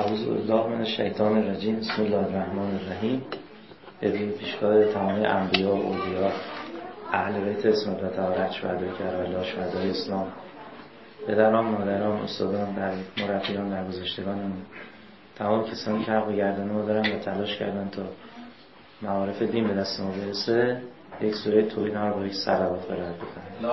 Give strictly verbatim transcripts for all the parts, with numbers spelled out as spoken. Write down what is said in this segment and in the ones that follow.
اعوذ بالله من الشیطان الرجیم. بسم الله الرحمن الرحیم. به پیشگاه تمام انبیا و اولیا، اهل بیت اسم الله تعالی، شهدای کربلا، شهدای اسلام، پدران، مادران، استادان، در مربیان، درگذشتگان، تمام کسانی که حق و گردن ما دارن و تلاش کردن تا معارف دین به دست ما برسه، یک سوره توحید رو با یک صلوات قرائت بکنیم.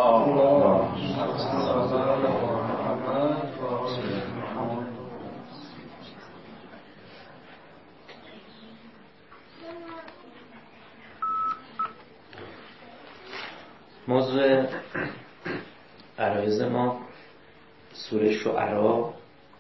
موضوع عرایض ما سوره شعرا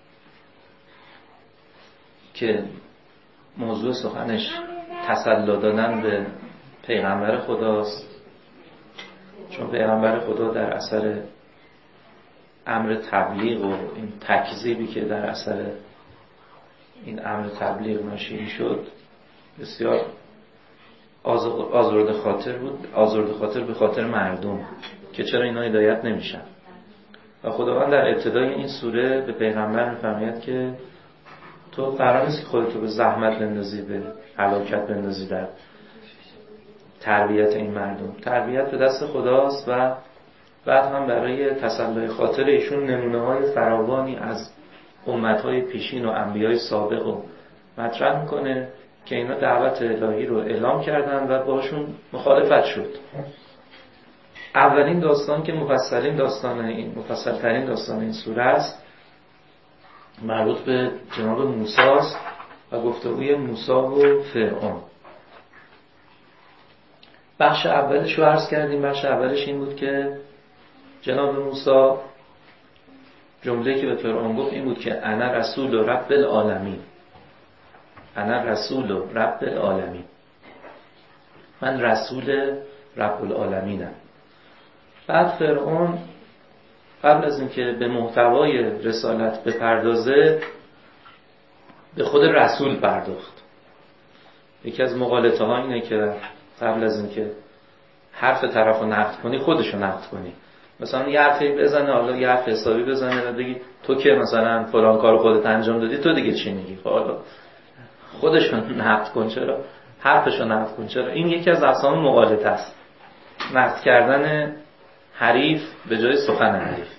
که موضوع سخنش تسلی دادن به پیغمبر خداست، چون پیغمبر خدا در اثر امر تبلیغ و این تکذیبی که در اثر این امر تبلیغ ناشی شد بسیار آزرده خاطر بود، آزرده خاطر به خاطر مردم که چرا اینا هدایت نمیشن. و خداوند در ابتدای این سوره به پیغمبر میفرماید که تو قرار نیست که خودتو به زحمت بندازی، به هلاکت بندازی در تربیت این مردم. تربیت به دست خداست و بعد هم برای تسلی خاطر ایشون نمونه های فراوانی از امت های پیشین و انبیای سابق رو مطرح میکنه که اینا دعوت الهی رو اعلام کردن و باشون مخالفت شد. اولین داستان که مفصلین داستان این مفصل ترین داستان این سوره است، مربوط به جناب موسی است و گفتگوی موسی و فرعون. بخش اولش رو عرض کردیم. بخش اولش این بود که جناب موسی جمله‌ای که به فرعون گفت این بود که انا رسول رب العالمین، انا رسول رب العالمین، من رسول رب العالمینم. بعد فرعون قبل از اینکه به محتوای رسالت بپردازه به خود رسول پرداخت. یکی از مغالطه ها اینه که قبل از اینکه حرف طرف رو نقد کنی خودش رو نقد کنی. مثلا یه حرفی بزنه، حالا یه حرف حسابی بزنه و بگی تو که مثلا فلان کارو خودت انجام دادی، تو دیگه چی میگی؟ حالا خودش رو نقد کن، چرا حرفش رو نقد کن؟ چرا؟ این یکی از اقسام مغالطه است، نقد کردن حریف به جای سخن حریف.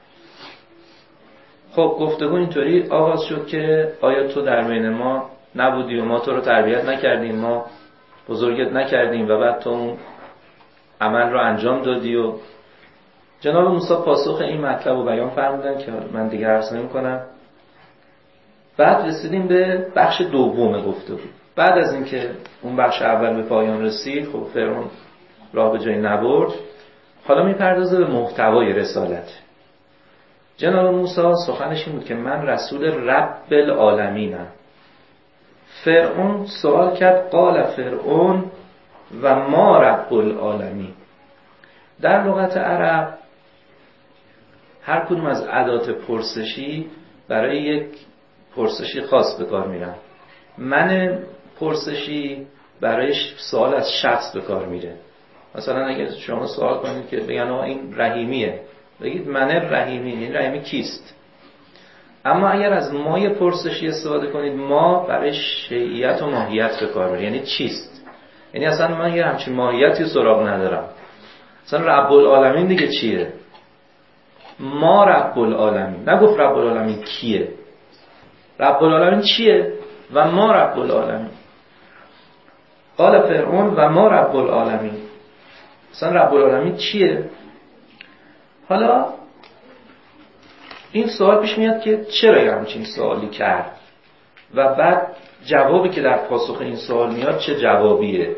خب گفتگو اینطوری آغاز شد که آیا تو در بین ما نبودی و ما تو رو تربیت نکردیم، ما بزرگت نکردیم و بعد تو اون عمل رو انجام دادی؟ و جناب موسی پاسخ این مطلب رو بیان فرمودن که من دیگه عرض نمی‌کنم. بعد رسیدیم به بخش دوم گفتگو. بعد از اینکه اون بخش اول به پایان رسید، خب فرعون راه به جایی نبرد، حالا میپردازه به محتوای رسالت. جناب موسی سخنش این بود که من رسول رب العالمینم. فرعون سوال کرد قال فرعون و ما رب العالمین. در لغت عرب هر کدوم از ادات پرسشی برای یک پرسشی خاص به کار میرن. من پرسشی برای سوال از شخص به کار میره. مثلا اگه شما سوال کنید که بگن آقا این رحیمیه، بگید من رحیمی. این رحیمی کیست؟ اما اگر از مای پرسشی استفاده کنید، ما برای شیعیت و ماهیت به کار میره. یعنی چیست؟ یعنی اصلا من یه همچین ماهیتی سراغ ندارم. اصلا رب العالمین دیگه چیه؟ ما رب العالمین. نگفت رب العالمین کیه، رب العالمین چیه؟ و ما رب العالمین. قال فرعون و ما رب العالمین. اصلا رب العالمین چیه؟ حالا این سوال پیش میاد که چرا یه همچین سوالی کرد و بعد جوابی که در پاسخ این سوال میاد چه جوابیه.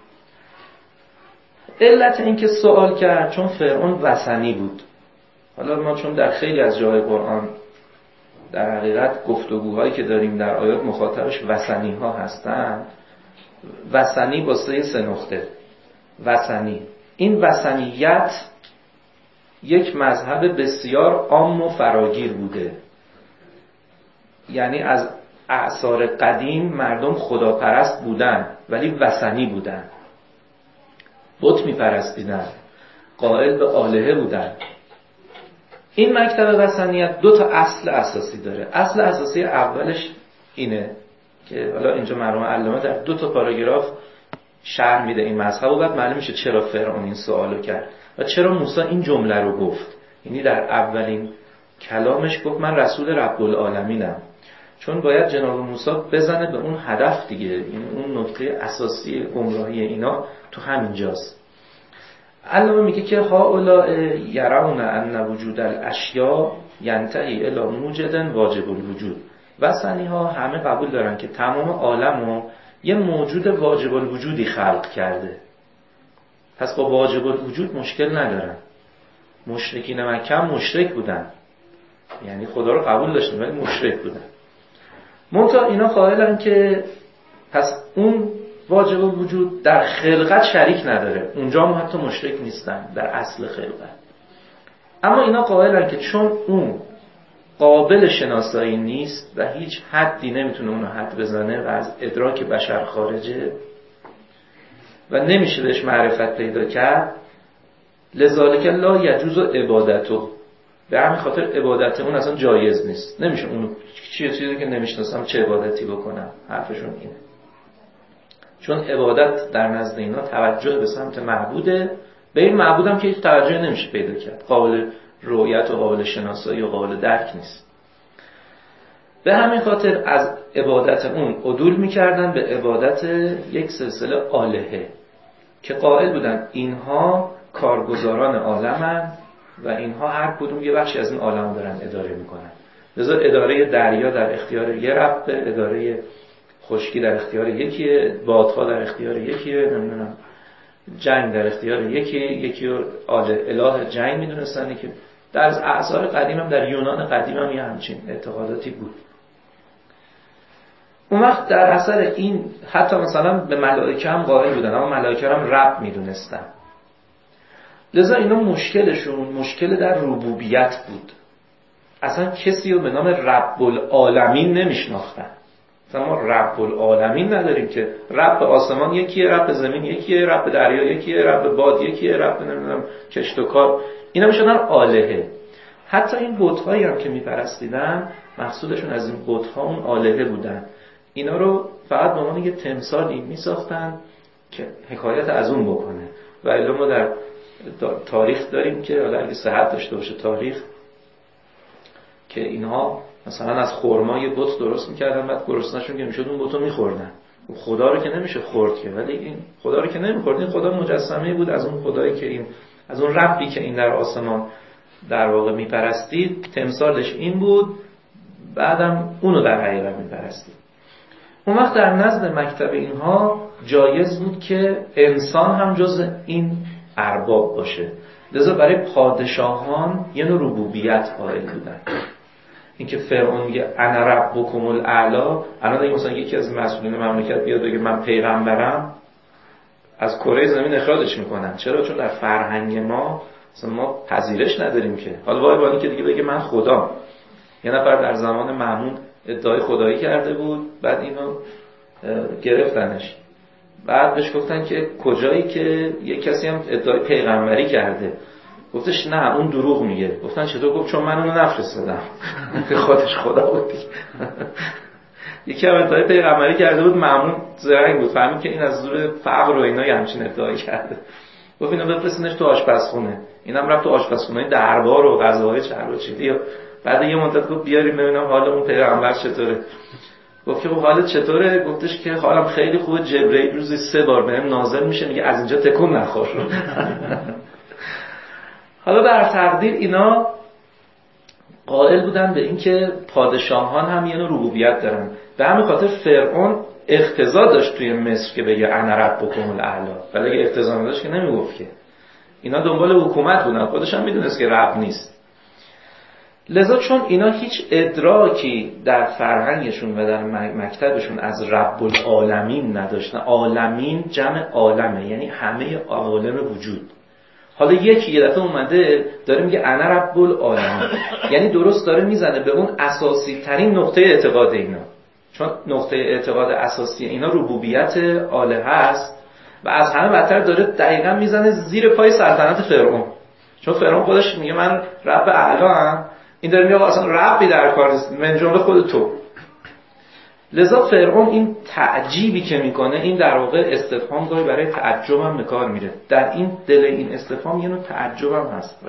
علت این که سوال کرد چون فرعون وثنی بود. حالا ما چون در خیلی از جای قرآن در حقیقت گفتگوهایی که داریم در آیات مخاطبش وثنی ها هستن، وثنی واسه سه نقطه. وثنی، این وثنیت یک مذهب بسیار عام و فراگیر بوده. یعنی از اعصار قدیم مردم خداپرست بودن ولی وثنی بودن، بت میپرستیدن، قائل به آلهه بودن. این مکتب وثنیت دو تا اصل اساسی داره. اصل اساسی اولش اینه که حالا اینجا مرحوم علامه در دو تا پاراگراف شرح میده این مذهب و بعد معلوم میشه چرا فرعون این سوالو کرد و چرا موسی این جمله رو گفت. یعنی در اولین کلامش گفت من رسول رب العالمینم، چون باید جناب موسی بزنه به اون هدف دیگه. یعنی اون نکته اساسی گمراهی اینا تو همینجاست. علامه میگه که هؤلاء یرون ان وجود الاشیاء ینتهی الی موجد واجب الوجود. وثنی ها همه قبول دارن که تمام عالمو یه موجود واجب الوجودی خلق کرده، پس با واجب الوجود مشکل ندارن. مشرکین مکه هم مشرک بودن، یعنی خدا رو قبول داشتن ولی مشرک بودن. منتها اینا قائلن که پس اون واجب الوجود در خلقت شریک نداره، اونجا هم حتی مشرک نیستن در اصل خلقت. اما اینا قائلن که چون اون قابل شناسایی نیست و هیچ حدی نمیتونه اونو حد بزنه و از ادراک بشر خارجه و نمیشه بهش معرفت پیدا کرد، لذالک لا یجوز عبادته، به همین خاطر عبادت اون اصلا جایز نیست. نمیشه اونو چیه چیزی که نمیشناسم چه عبادتی بکنم. حرفشون اینه، چون عبادت در نزد اینا توجه به سمت معبوده، به این معبودم که هیچ توجه نمیشه پیدا کرد، قابل رؤیت و قابل شناسایی و قابل درک نیست. به همین خاطر از عبادت اون عدول میکردن به عبادت یک سلسله آلهه که قائل بودن اینها کارگزاران عالمن و اینها هر کدوم یه بخشی از این عالم دارن اداره میکنن. لذا اداره دریا در اختیار یه رب، اداره خشکی در اختیار یکیه، بادها در اختیار یکیه، نمیدونم جنگ در اختیار یکی یکی رو اله جنگ میدونستن که در اعصار قدیم هم در یونان قدیم هم یه همچین اعتقاداتی بود. اون وقت در اثر این حتی مثلا به ملائکه هم قائل بودن، اما ملائکه هم رب میدونستن. لذا اینا مشکلشون مشکل در ربوبیت بود. اصلا کسی رو به نام رب العالمین نمیشناختن. مثلا ما رب العالمین نداریم که رب آسمان یکیه، رب زمین یکیه، رب دریا یکیه، رب باد یکیه، رب نمیدونم کشت و کار. اینا میشدن آلهه. حتی این بت‌هایی هم که میپرستیدن مقصودشون از این بت‌ها اون آلهه بودن. اینا رو فقط به عنوان یه تمثالی میساختن که حکایت از اون بکنه. و الا ما در تاریخ داریم که حالا اگه صحت داشته باشه تاریخ، که اینها مثلا از خرما یه بت درست میکردن، بعد گرسنه‌شون که میشد اون بتو میخوردن. خدا رو که نمیشه خورد که، ولی این خدا رو که نمیخورد، این خدا مجسمه بود از اون خدایی که این از اون ربی که این در آسمان در واقع میپرستید، تمثالش این بود، بعدم اونو در حقیقت میپرستید. اون وقت در نزد مکتب اینها جایز بود که انسان هم جز این ارباب باشه. لذا برای پادشاهان یه نوع ربوبیت قائل بودن. اینکه فرعون میگه انا ربکم الاعلی، الان دیگه مثلا یکی از مسئولین مملکت بیاد بگه من پیغمبرم، از کره زمین اخراجش میکنن. چرا؟ چون در فرهنگ ما مثلا ما پذیرش نداریم که حالا وای وای که دیگه بگه من خدا. یه نفر در زمان مأمون ادعای خدایی کرده بود، بعد اینو گرفتنش، بعد بهش گفتن که کجایی که یک کسی هم ادعای پیغمبری کرده. گفتش نه اون دروغ میگه. گفتن چطور؟ گفت چون من اونو نفرستادم. که خودش خدا بود. یکی هم ادعای پیغمبری کرده بود، مأمون زرنگ بود، فهمید که این از زور فقر و اینا همچین ادعایی کرده. گفت اینو بفرستینش تو آشپزخونه. اینم رفت تو آشپزخونه دربار و غذاهای چرباچیدی. بعد یه مدت گفت بیاریم ببینم حال اون پیغمبر چطوره. گفت که خب حالت چطوره؟ گفتش که حالم خیلی خوبه، جبرئیل روزی سه بار بهم نازل میشه میگه از اینجا تکون نخور. حالا در تقدیر اینا قائل بودن به اینکه پادشاهان هم یه نوع ربوبیت دارن. به همین خاطر فرعون اقتضا داشت توی مصر که بگه انا ربکم الاعلی، ولی اگه اقتضا نداشت که نمیگفت که. اینا دنبال حکومت بودن، خودش هم میدونست که رب نیست. لذا چون اینا هیچ ادراکی در فرهنگشون و در مکتبشون از رب العالمین نداشتن، عالمین جمع عالمه یعنی همه عوالم وجود. حالا یکی یه دفعه اومده داره میگه انا رب العالمین، یعنی درست داره میزنه به اون اساسی ترین نقطه اعتقاد اینا، چون نقطه اعتقاد اساسی اینا ربوبیت الهه است و از همه بدتر داره دقیقاً میزنه زیر پای سلطنت فرعون. چون فرعون خودش میگه من رب اعلی ام، این داره میگه اصلا ربی در کار نیست من جمله خود تو. لذا فرعون این تعجیبی که میکنه، این در واقع استفهام گاهی برای تعجب هم به کار میره. در این دل این استفهام یه نوع تعجب هم هست.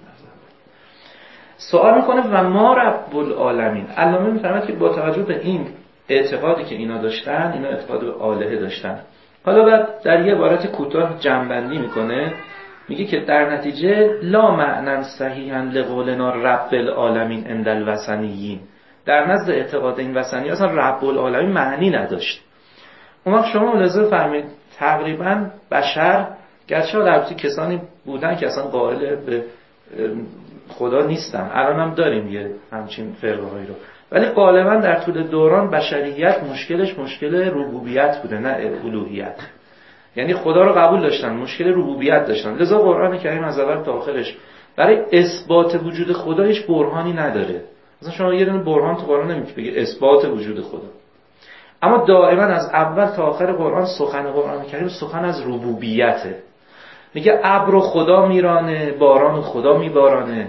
سوال میکنه و ما رب العالمین. علامه میفرماید که با توجه به این اعتقادی که اینا داشتن، اینا اعتقاد به الهه داشتن. حالا بعد در یه عبارت کوتاه جمع‌بندی میکنه، میگه که در نتیجه لا معنی صحیحا لقولنا رب العالمین عند الوثنیین. در نزد اعتقاد این وثنی اصلا رب العالمین معنی نداشت. اون وقت شما ملاحظه فرمایید تقریبا بشر، گرچه البته کسانی بودن که اصلا قائل به خدا نیستن، الان هم داریم یه همچین فرقه‌هایی رو، ولی غالبا در طول دوران بشریت مشکلش مشکل ربوبیت بوده نه الوهیت. یعنی خدا رو قبول داشتن، مشکل ربوبیت داشتن. لذا قرآن کریم از اول تا آخرش برای اثبات وجود خدا هیچ برهانی نداره. مثلا شما یه دونه برهان تو قرآن نمیتونید بگید اثبات وجود خدا، اما دائما از اول تا آخر قرآن سخن قرآن کریم سخن از ربوبیته. میگه ابر خدا میرانه، باران خدا میبارانه،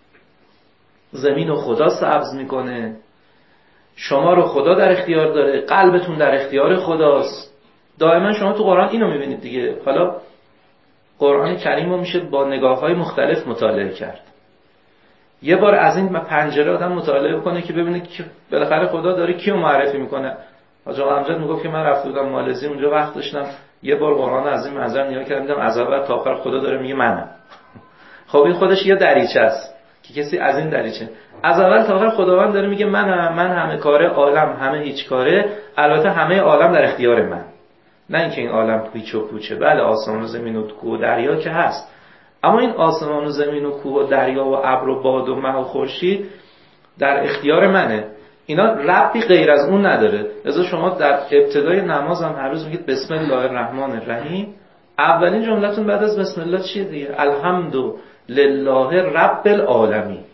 زمین و خدا سبز میکنه، شما رو خدا در اختیار داره، قلبتون در اختیار خداست. دائما شما تو قرآن اینو میبینید دیگه. حالا قرآن کریم رو میشه با نگاه‌های مختلف مطالعه کرد. یه بار از این پنجره آدم مطالعه کنه که ببینه که بالاخره خدا داره کیو معرفی میکنه. حاج آقا امجد میگفت که من رفته بودم مالزی، اونجا وقت داشتم، یه بار قرآن از این منظر نگاه کردم، دیدم از اول تا آخر خدا داره میگه منم. خب این خودش یه دریچه است که کسی از این دریچه از اول تا آخر خداوند داره میگه منم، من همه کاره، عالم همه هیچ کاره، البته همه عالم در اختیار من. نه اینکه این عالم پیچ و پوچه، بله آسمان و زمین و کوه و دریا که هست، اما این آسمان و زمین و کوه و دریا و ابر و باد و مه و خورشید در اختیار منه. اینا ربطی غیر از اون نداره. لذا شما در ابتدای نماز هم هر روز میگید بسم الله الرحمن الرحیم. اولین جملتون بعد از بسم الله چیه دیگه؟ الحمد لله رب العالمین.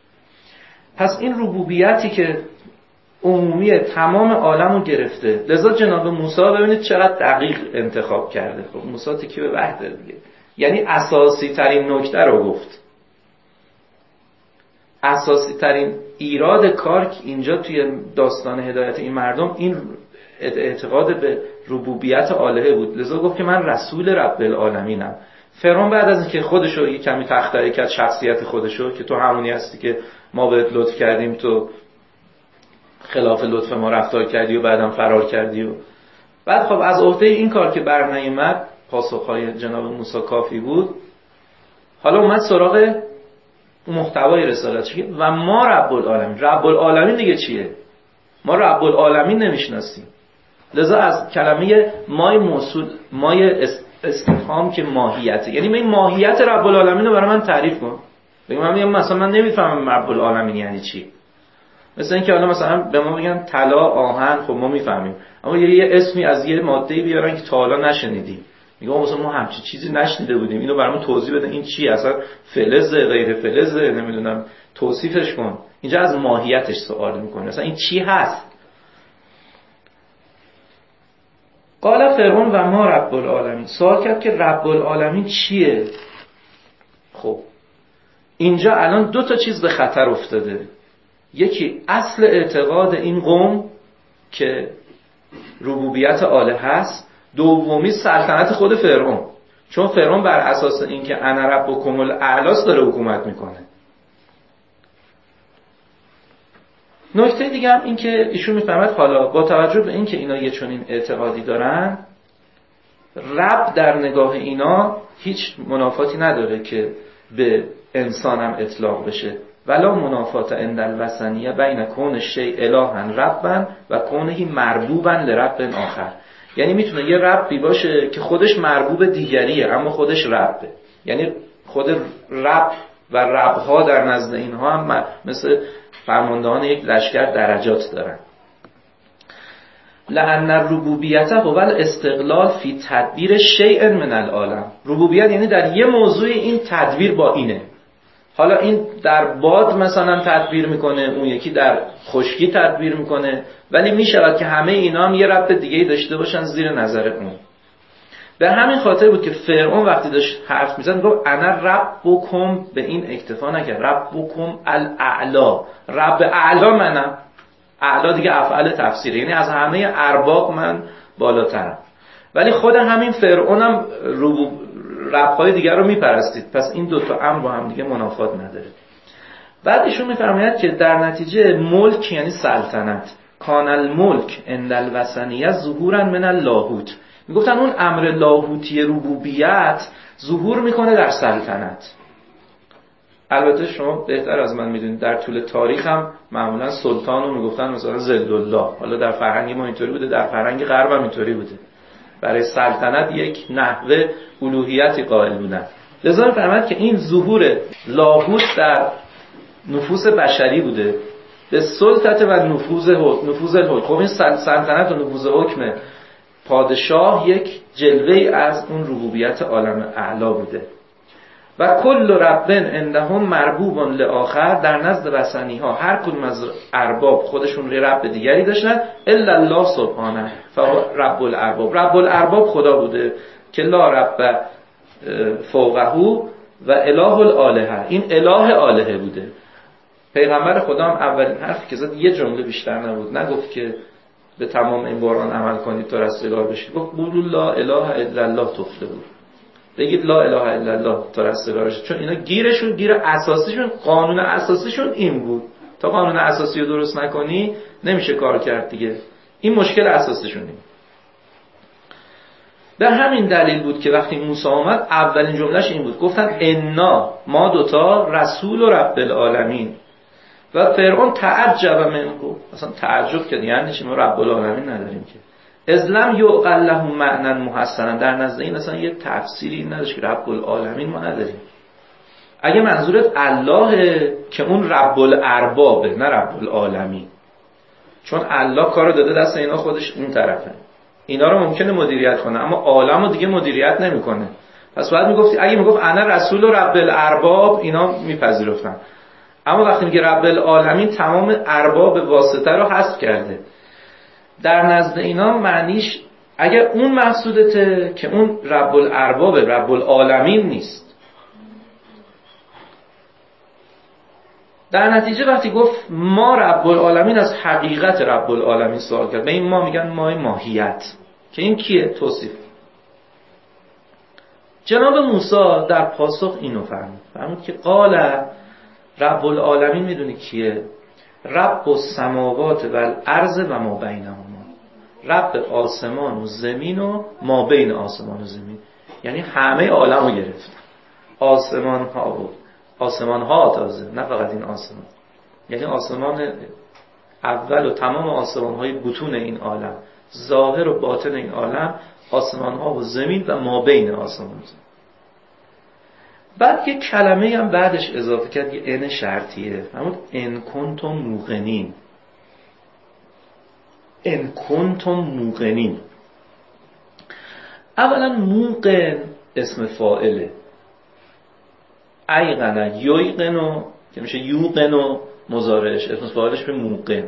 پس این ربوبیتی که عمومی تمام عالم رو گرفته. لذا جناب موسی ببینید چقدر دقیق انتخاب کرده. خب موسی تکی به وحده دیگه، یعنی اساسی ترین نکته رو گفت. اساسی ترین ایراد کار که اینجا توی داستان هدایت این مردم این اعتقاد به ربوبیت الهه بود. لذا گفت که من رسول رب العالمینم. فرعون بعد از اینکه خودشو یه کمی تخطئه کرد، شخصیت خودشو، که تو همونی هستی که ما بهت لطف کردیم، تو خلاف لطف ما رفتار کردی و بعدم فرار کردی و بعد خب از عهده این کار که بر نیامد پاسخهای جناب موسی کافی بود. حالا اومد سراغ محتوای رسالت و ما رب العالمین. رب العالمین دیگه چیه؟ ما رب العالمین نمیشناسیم. لذا از کلمه مای موصول، مای استفهام که ماهیته، یعنی من ماهیت رب العالمین رو برای من تعریف کن. بگم من میگم مثلا من نمیفهمم رب العالمین یعنی چی. مثلا اینکه حالا مثلا به ما بگن طلا، آهن، خب ما میفهمیم، اما یه اسمی از یه ماده‌ای بیارن که تا حالا نشنیدیم، میگم مثلا ما همچین چیزی نشنیده بودیم، اینو برامون توضیح بده، این چی اصلا، فلزه، غیر فلزه، نمیدونم توصیفش کن. اینجا از ماهیتش سوال میکنه، مثلا این چی هست. قال فرعون و ما رب العالمین. سوال کرد که رب العالمین چیه؟ خب اینجا الان دو تا چیز به خطر افتاده. یکی اصل اعتقاد این قوم که ربوبیت الهه هست، دومی سلطنت خود فرعون، چون فرعون بر اساس اینکه انا ربکم الاعلی داره حکومت میکنه. نکته دیگه هم این که ایشون میفهمد حالا با توجه به این که اینا یه چنین اعتقادی دارن، رب در نگاه اینا هیچ منافاتی نداره که به انسانم اطلاق بشه. ولا منافات عند الوثنیه بین کون شیء الها ربا و کونه مربوبا لرب آخر. یعنی میتونه یه ربی باشه که خودش مربوب دیگریه اما خودش ربه. یعنی خود رب و ربها در نزد اینها هم مثل فرماندهان یک لشکر درجات دارن. لأن الربوبیت هو الاستقلال فی تدبیر شیء من العالم. ربوبیت یعنی در یه موضوع این تدبیر با اینه. حالا این در باد مثلا تدبیر میکنه، اون یکی در خشکی تدبیر میکنه، ولی میشود که همه اینا هم یه رب دیگه‌ای داشته باشن زیر نظر اون. به همین خاطر بود که فرعون وقتی داشت حرف میزد گفت انا ربکم، به این اکتفا نکرد، ربکم الاعلی، رب اعلا منم. اعلا دیگه افعال تفسیری، یعنی از همه ارباب من بالاترم. ولی خود همین فرعون هم رب‌های دیگر رو میپرستید، پس این دوتا امر با هم دیگه منافات نداره. بعد ایشون میفرماید که در نتیجه ملک یعنی سلطنت، کان الملک عند الوثنیه ظهورا من اللاهوت، میگفتن اون امر لاهوتی ربوبیت ظهور میکنه در سلطنت. البته شما بهتر از من میدونید در طول تاریخ هم معمولا سلطان رو میگفتن مثلا ذل الله، حالا در فرهنگ ما اینطوری بوده، در فرهنگ غرب هم اینطوری بوده، برای سلطنت یک نحوه الوهیتی قائل بودن. لذا میفرماید که این ظهور لاهوت در نفوس بشری بوده به سلطت و نفوذ نفوذ الحکم. خب این سلطنت و نفوذ حکم پادشاه یک جلوه از اون ربوبیت عالم اعلا بوده. و کل رب عندهم مربوب لآخر، در نزد وثنی ها هر کدوم از ارباب خودشون رب دیگری داشتن، الا الله سبحانه فهو رب الارباب. رب الارباب خدا بوده که لا رب فوقه و اله الالهه، این اله الهه بوده. پیغمبر خدا هم اولین حرفی که زد یه جمله بیشتر نبود، نگفت که به تمام این قرآن عمل کنید تا رستگار بشید، گفت قولوا لا اله الا الله تفلحون، بگید لا اله الا الله تا رستگار بشید. چون اینا گیرشون، گیر اساسیشون، قانون اساسیشون این بود، تا قانون اساسی رو درست نکنی نمیشه کار کرد دیگه. این مشکل اساسیشون این. به همین دلیل بود که وقتی موسی آمد اولین جملهش این بود، گفتن انا ما دوتا رسول و رب العالمین. و فرعون تعجب منه، اصلا تعجب کرد، یعنی چی ما رب العالمین نداریم که؟ ازلم یعقل له معنی محسنا، در نزد این اصلا یه تفسیری نداشت که رب العالمین ما نداریم. اگه منظورت الله که اون رب الاربابه نه رب العالمین، چون الله کارو داده دست اینا، خودش اون طرفه، اینا رو ممکنه مدیریت کنه اما عالمو دیگه مدیریت نمیکنه. پس بعد میگفتی اگه میگفت انا رسول و رب الارباب اینا میپذیرفتن، اما وقتی میگه رب العالمین تمام ارباب واسطه رو حذف کرده. در نزد اینا معنیش اگر اون مقصودته که اون رب الارباب رب العالمین نیست. در نتیجه وقتی گفت ما رب العالمین، از حقیقت رب العالمین سوال کرد. به این ما میگن مای ماهیت، که این کیه؟ توصیف. جناب موسی در پاسخ اینو فرمود، فرمود که قال رب العالمین میدونی کیه؟ رب السماوات و الارض و ما بینهما، رب آسمان و زمین و ما بین آسمان و زمین. یعنی همه عالم رو گرفت، آسمان ها بود، آسمان ها تازه، نه فقط این آسمان، یعنی آسمان اول و تمام آسمان های بطون این عالم، ظاهر و باطن این عالم، آسمان ها و زمین و ما بین آسمان و زمین. بعد یه کلمه هم بعدش اضافه کرد، یه ان شرطیه، همون ان کنتم موقنین. ان کنتم موقنین، اولا موقن اسم فاعله، ایقنه یویقنو که میشه یوقنو مضارعش، اسم فاعلش به موقن.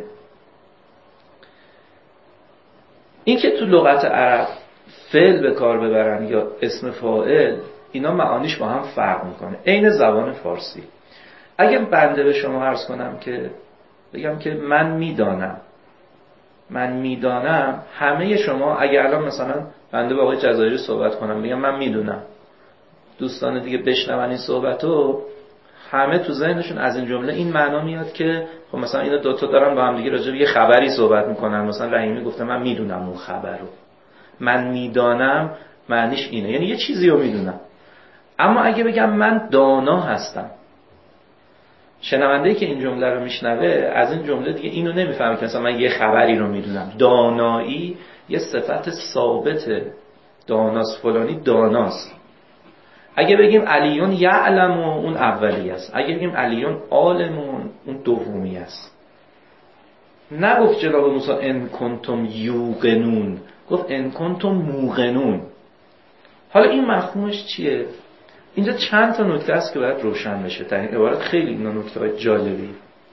این که تو لغت عرب فعل به کار ببرن یا اسم فاعل، اینا معانیش با هم فرق میکنه، عین زبان فارسی. اگه بنده به شما عرض کنم که بگم که من میدانم، من میدانم، همه شما اگه الان مثلا بنده با آقای جزایری صحبت کنم بگم من میدونم، دوستان دیگه بشنون این صحبتو، همه تو ذهنشون از این جمله این معنا میاد که خب مثلا اینا دو تا دارن با هم دیگه راجع به یه خبری صحبت میکنن، مثلا رحیمی گفته من میدونم اون خبرو. من میدانم معنیش اینه، یعنی یه چیزی رو میدونم. اما اگه بگم من دانا هستم، شنونده‌ای که این جمله رو میشنوه از این جمله دیگه اینو نمیفهمه که مثلا من یه خبری رو میدونم. دانایی یه صفت ثابته، داناست، فلانی داناست. اگه بگیم علیون یعلم اون اولی است، اگه بگیم علیون عالمون اون دومی است. نگفت جناب موسی ان کنتم یوقنون، گفت ان کنتم موقنون. حالا این مفهومش چیه؟ اینجا چند تا نکته است که باید روشن بشه. در این عبارت خیلی اینا نکته‌های جالبی،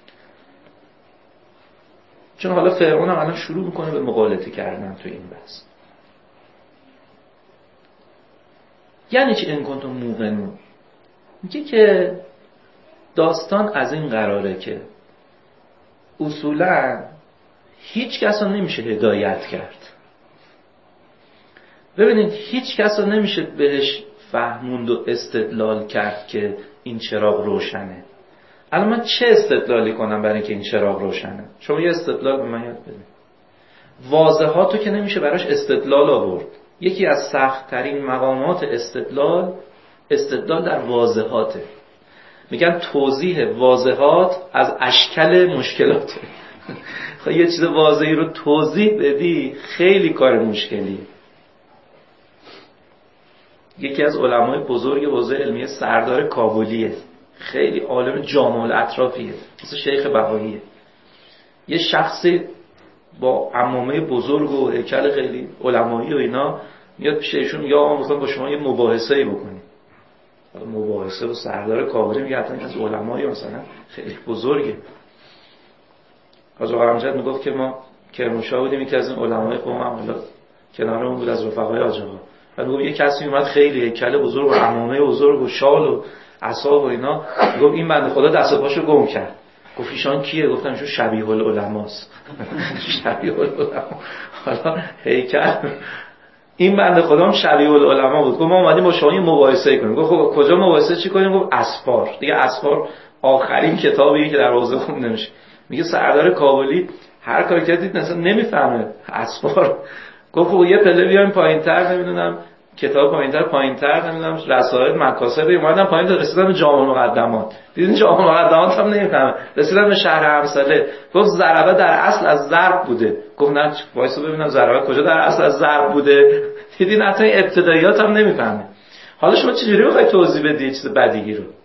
چون حالا فرعون هم الان شروع میکنه به مغالطه کردن تو این بحث. یعنی چی ان کنتم موقنون؟ میگه که داستان از این قراره که اصولاً هیچ کس رو نمیشه هدایت کرد. ببینید هیچ کس رو نمیشه بهش فهموند و استدلال کرد که این چراغ روشنه. الان من چه استدلالی کنم برای اینکه این چراغ روشنه؟ شما یه استدلال به من یاد بدید. واضحاتو که نمیشه براش استدلال آورد. یکی از سخت ترین مقامات استدلال استدلال در واضحاته. میگن توضیح واضحات از اشکال مشکلاته. خب یه چیز واضحی رو توضیح بدی خیلی کار مشکلیه. یکی از علمای بزرگ حوزه علمیه سردار کابلیه، خیلی عالم جامع الاطرافیه، مثل شیخ بهاییه. یه شخصی با عمامه بزرگ و هیکل خیلی علمایی و اینا میاد پیش ایشون میگه آقا میخوام با شما یه مباحثه‌ای بکنیم. مباحثه با سردار کابلی میگه حتما از علمای مثلا خیلی بزرگه. حاج آقا امجد میگفت که ما کرمانشاه بودیم، یکی از این علمای قوم هم حالا کنارمون بود از رفقای حاج آقا. بعد میگفت یه کسی اومد خیلی هیکل بزرگ و عمامه بزرگ و شال و عصا و اینا، میگفت این بنده خدا دست و پاشو گم کرد. گفت ایشان کیه؟ گفتم ایشون شبیه العلماست. شبیه العلما. حالا هیکل این بنده خدا هم شبیه العلما بود. گفت ما اومدیم با شما یه مباحثه کنیم. گفت خب کجا مباحثه چی کنیم؟ گفت اسفار. دیگه اسفار آخرین کتابیه که در حوزه خونده میشه. میگه سردار کابلی هر کاری کردید مثلا نمیفهمه اسفار. گفت خب یه پله بیایم پایینتر، نمیدونم کتاب پایینتر پایینتر نمیدونم رسائل مکاسب اومدن پایین تا رسیدن به جامع المقدمات. دیدین جامع المقدمات هم نمیفهمه. رسیدن به شهر همسله. گفت ضربه در اصل از ضرب بوده. گفت نه وایسا ببینم ضربه کجا در اصل از ضرب بوده. دیدین حتی ابتداییات هم نمیفهمه. حالا شما چجوری بخواید توضیح بدید چیز بدیگی رو؟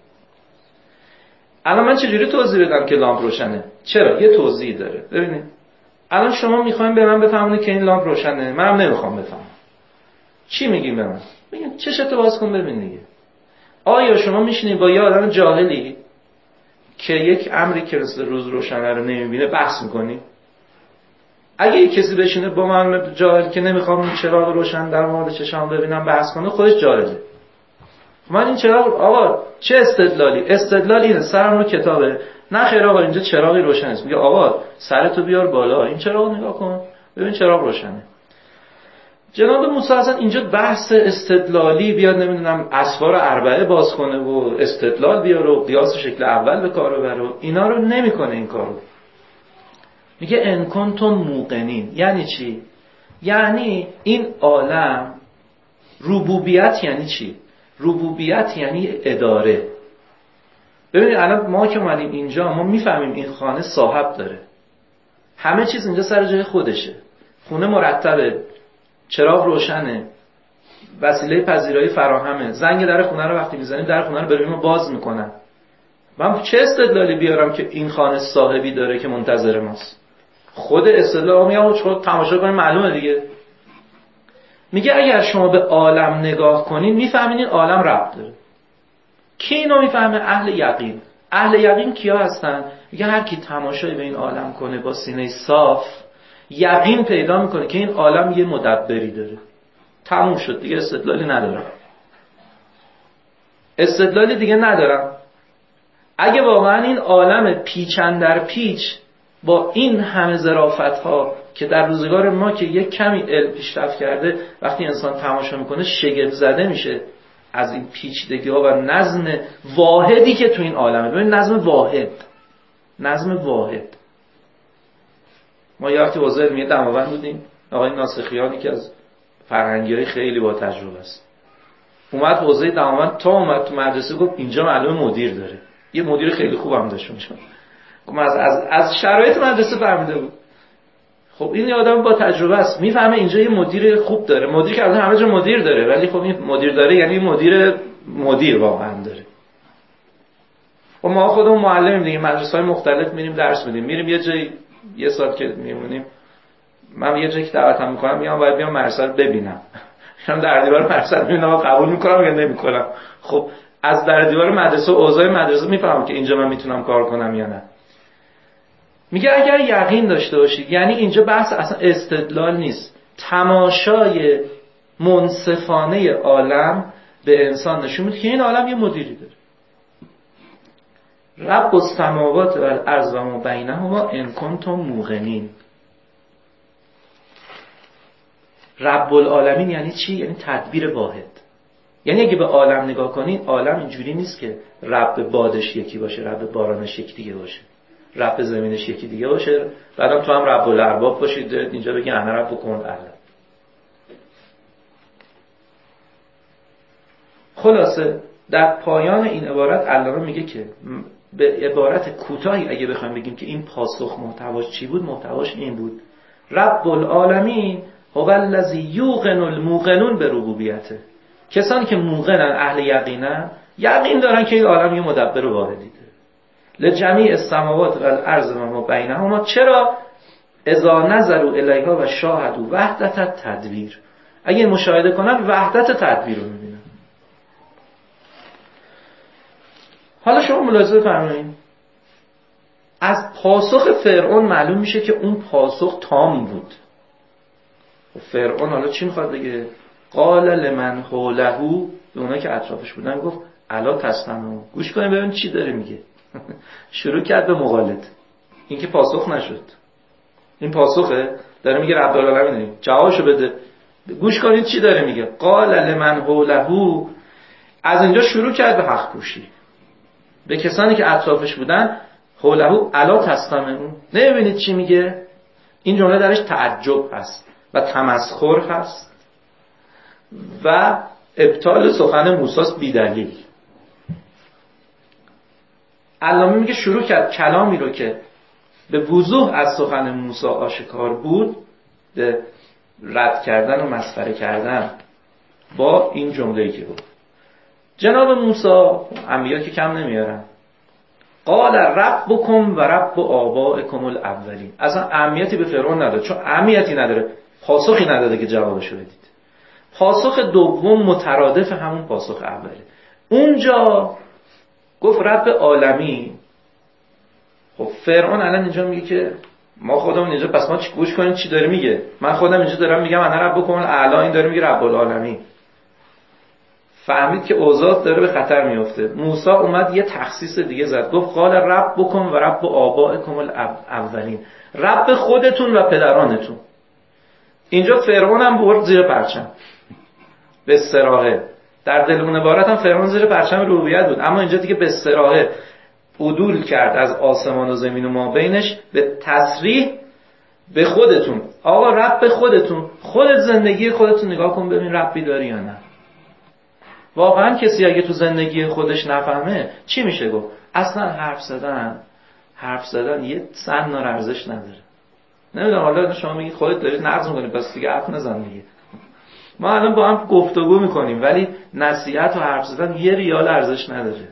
الان من چجوری توضیح بدم که لامپ روشنه؟ چرا؟ یه توضیح داره. ببینید الان شما میخواین به من بفهمونید که این لامپ روشنه، منم نمیخوام بفهمم. چی میگیم به من؟ میگم چشتو باز کن ببین دیگه. آیا شما میشینید با یه آدم جاهلی که یک امری که مثل روز روشنه رو نمیبینه بحث میکنی؟ اگه یک کسی بشینه با من جاهل که نمیخوام چراغ روشن در مورد چشام ببینم بحث کنه، خودش جاهله. من این چراغ آقا چه استدلالی؟ استدلال اینه سرم رو کتابه، نه خیر آقا اینجا چراغی روشن است. میگه آقا سرتو بیار بالا، این چراغ نگاه کن ببین چراغ روشنه. جناب موسی اصلا اینجا بحث استدلالی بیاد نمیدونم اسفار اربعه باز کنه و استدلال بیاره و قیاس شکل اول به کار ببره، اینا رو نمیکنه. این کارو میگه ان کنتم موقنین. یعنی چی؟ یعنی این عالم ربوبیت یعنی چی؟ ربوبیت یعنی اداره. ببینید الان ما که اومدیم اینجا ما میفهمیم این خانه صاحب داره، همه چیز اینجا سر جای خودشه، خونه مرتبه، چراغ روشنه، وسیله پذیرایی فراهمه، زنگ در خونه رو وقتی میزنیم در خونه رو برای ما باز میکنن. من چه استدلالی بیارم که این خانه صاحبی داره که منتظر ماست؟ خود استدلال میگم خود تماشا کنیم معلومه دیگه. میگه اگر شما به عالم نگاه کنین میفهمین این عالم رب داره. کی اینو میفهمه؟ اهل یقین. اهل یقین کیا هستن؟ میگه هر کی تماشایی به این عالم کنه با سینه صاف یقین پیدا میکنه که این عالم یه مدبری داره. تموم شد دیگه، استدلالی ندارم. استدلالی دیگه ندارم. اگه واقعا این عالم پیچن در پیچ با این همه ظرافت‌ها که در روزگار ما که یک کمی علم پیشرفت کرده، وقتی انسان تماشا میکنه شگفت زده میشه از این پیچیدگی‌ها و نظم واحدی که تو این عالمه. ببین نظم واحد، نظم واحد. ما یه وقتی حوزه علمیه دماوند بودیم، آقای ناسخیانی که از فرهنگی‌های خیلی با تجربه است اومد حوزه دماوند، تا اومد تو مدرسه گفت اینجا معلومه مدیر داره. یه مدیر خیلی خوبم داشت اونجا. گفت از از از شرایط مدرسه فهمیده بود. خب این آدم با تجربه است، میفهمه اینجا یه مدیر خوب داره. مدیر که همه جا مدیر داره، ولی خب این مدیر داره یعنی مدیر مدیر واقعا داره. و ما خودمون معلمیم دیگه، مدرسه‌های مختلف میریم درس میدیم، میریم یه جای یه سال که میمونیم، من یه جایی که دعوتم میکنم میام باید بیام مدرسه رو ببینم. میام در دیوار مدرسه ببینم قبول میکنم یا نمیکنم. خب از در دیوار مدرسه اوضاع مدرسه میفهمم که اینجا من میتونم کار کنم یا نه. میگه اگر یقین داشته باشید، یعنی اینجا بحث اصلا استدلال نیست، تماشای منصفانه عالم به انسان نشون میده که این عالم یه مدیری داره. رب السماوات و الارض و ما بینهما ان کنتم موقنین. رب العالمین یعنی چی؟ یعنی تدبیر واحد. یعنی اگه به عالم نگاه کنین، عالم اینجوری نیست که رب بادش یکی باشه، رب بارانش یکی دیگه باشه، رب زمینش یکی دیگه باشه، بعدم تو هم رب الارباب باشید اینجا بگی انا ربکم الاعلی. خلاصه در پایان این عبارت علامه میگه که به عبارت کوتاهی اگه بخوایم بگیم که این پاسخ محتواش چی بود، محتواش این بود: رب العالمین هو الذی یوقن الموقنون به ربوبیته. کسانی که موقنن، اهل یقینن، یقین دارن که این عالم یه مدبر واحدی داره. لجمیع السماوات و الارض و ما بینهما. چرا؟ اذا نظروا الیها و شاهدوا وحدت التدبیر. اگه مشاهده کنن وحدت تدبیر رو میبینن. حالا شما ملاحظه فرمایید از پاسخ فرعون معلوم میشه که اون پاسخ تام بود. فرعون حالا چی میخواد بگه؟ قال لمن حوله، به اونایی که اطرافش بودن گفت الا تستمعون، گوش کنید ببین چی داره میگه. شروع کرد به مقالطه. این که پاسخ نشد. این پاسخه، داره میگه رب العالمین جوابشو بده، گوش کنید چی داره میگه. قال لمن حوله، از اینجا شروع کرد به حق پوشی به کسانی که اطرافش بودن. حوله الا تستمعون، نمیبینید چی میگه؟ این جمله درش تعجب هست و تمسخر هست و ابطال سخن موسی بی دلیل. علامه میگه شروع کرد کلامی رو که به وضوح از سخن موسی آشکار بود به رد کردن و مسخره کردن با این جمله‌ای که بود. جناب موسی، انبیا که کم نمیارن، قال ربکم و رب آبائکم الاولین. اصلا اهمیتی به فرعون نداره، چون اهمیتی نداره، پاسخی نداده که جوابشو بدید. پاسخ دوم مترادف همون پاسخ اوله. اونجا گفت رب عالمین. خب فرعون الان اینجا میگه که ما خودمون اینجا، پس ما چی گوش کنیم چی داره میگه. من خودم اینجا دارم میگم انا ربکم الاعلی، این داره میگه رب العالمین. فهمید که اوضاع داره به خطر میفته. موسی اومد یه تخصیص دیگه زد، گفت قال ربکم و رب آبائکم الاولین، رب خودتون و پدرانتون. اینجا فرعون هم برد زیر پرچم به استراحه. در دل اون عبارت هم فرعون زیر پرچم ربوبیت بود، اما اینجا دیگه به استراحه عدول کرد از آسمان و زمین و ما بینش به تصریح به خودتون. آقا رب خودتون، خودت زندگی خودتون نگاه کن ببین ربی داری یا نه. واقعا کسی اگه تو زندگی خودش نفهمه چی میشه گفت؟ اصلا حرف زدن حرف زدن یه سن ارزش نداره. نمیدونم حالا شما میگید خودت دارید نقض میکنید پس دیگه حرف نزن دیگه. ما الان با هم گفتگو میکنیم ولی نصیحت و حرف زدن یه ریال ارزش نداره.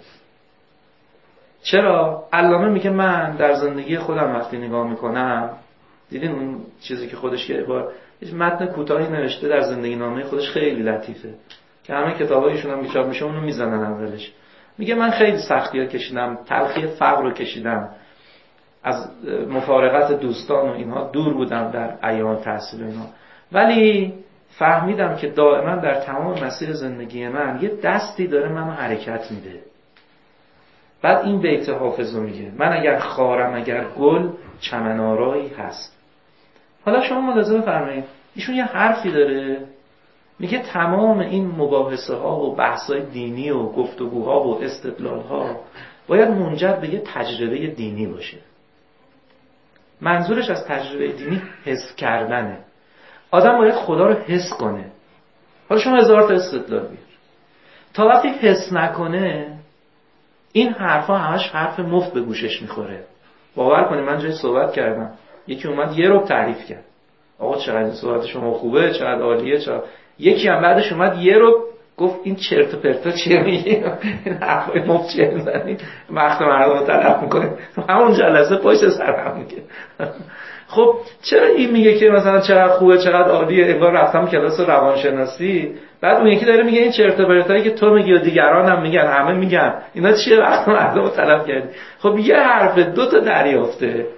چرا؟ علامه میگه من در زندگی خودم وقتی نگاه میکنم، دیدین اون چیزی که خودش یه بار یه متن کوتاهی نوشته در زندگی نامه خودش، خیلی لطیفه که همه کتابایشون هم چاپ میشه اونو میزنن اولش. میگه من خیلی سختی‌ها کشیدم، تلخی فقر رو کشیدم، از مفارقت دوستان و اینها دور بودم در ایام تحصیل اینا، ولی فهمیدم که دائما در تمام مسیر زندگی من یه دستی داره منو حرکت میده. بعد این بیت حافظ رو میگه من اگر خارم اگر گل چمن آرایی هست. حالا شما ملاحظه بفرمایید ایشون یه حرفی داره میگه تمام این مباحثه ها و بحث های دینی و گفتگوها و استدلال ها باید منجر به یه تجربه دینی باشه. منظورش از تجربه دینی حس کردنه. آدم باید خدا رو حس کنه. حالا شما هزار تا استدلال بیار، تا وقتی حس نکنه این حرفا همش حرف مفت به گوشش میخوره. باور کنید من جای صحبت کردم، یکی اومد یه رو تعریف کرد، آقا چقدر صحبت شما خوبه، چقدر عالیه، چقدر. یکی هم بعدش اومد یه رو گفت این چرت و پرتا چیه میگی، این حرفای مفت چیه میزنی، وقت مردم رو تلف میکنه. همون جلسه پشت سر هم میگه. خب چرا این میگه که مثلا چقدر خوبه چقدر عالیه، انگار رفتم کلاس روانشناسی، بعد اون یکی داره میگه این چرت و پرتایی که تو میگی و دیگران هم میگن همه میگن، اینا چیه وقت مردم رو تلف کردی. خب یه حرف دو تا دریافته.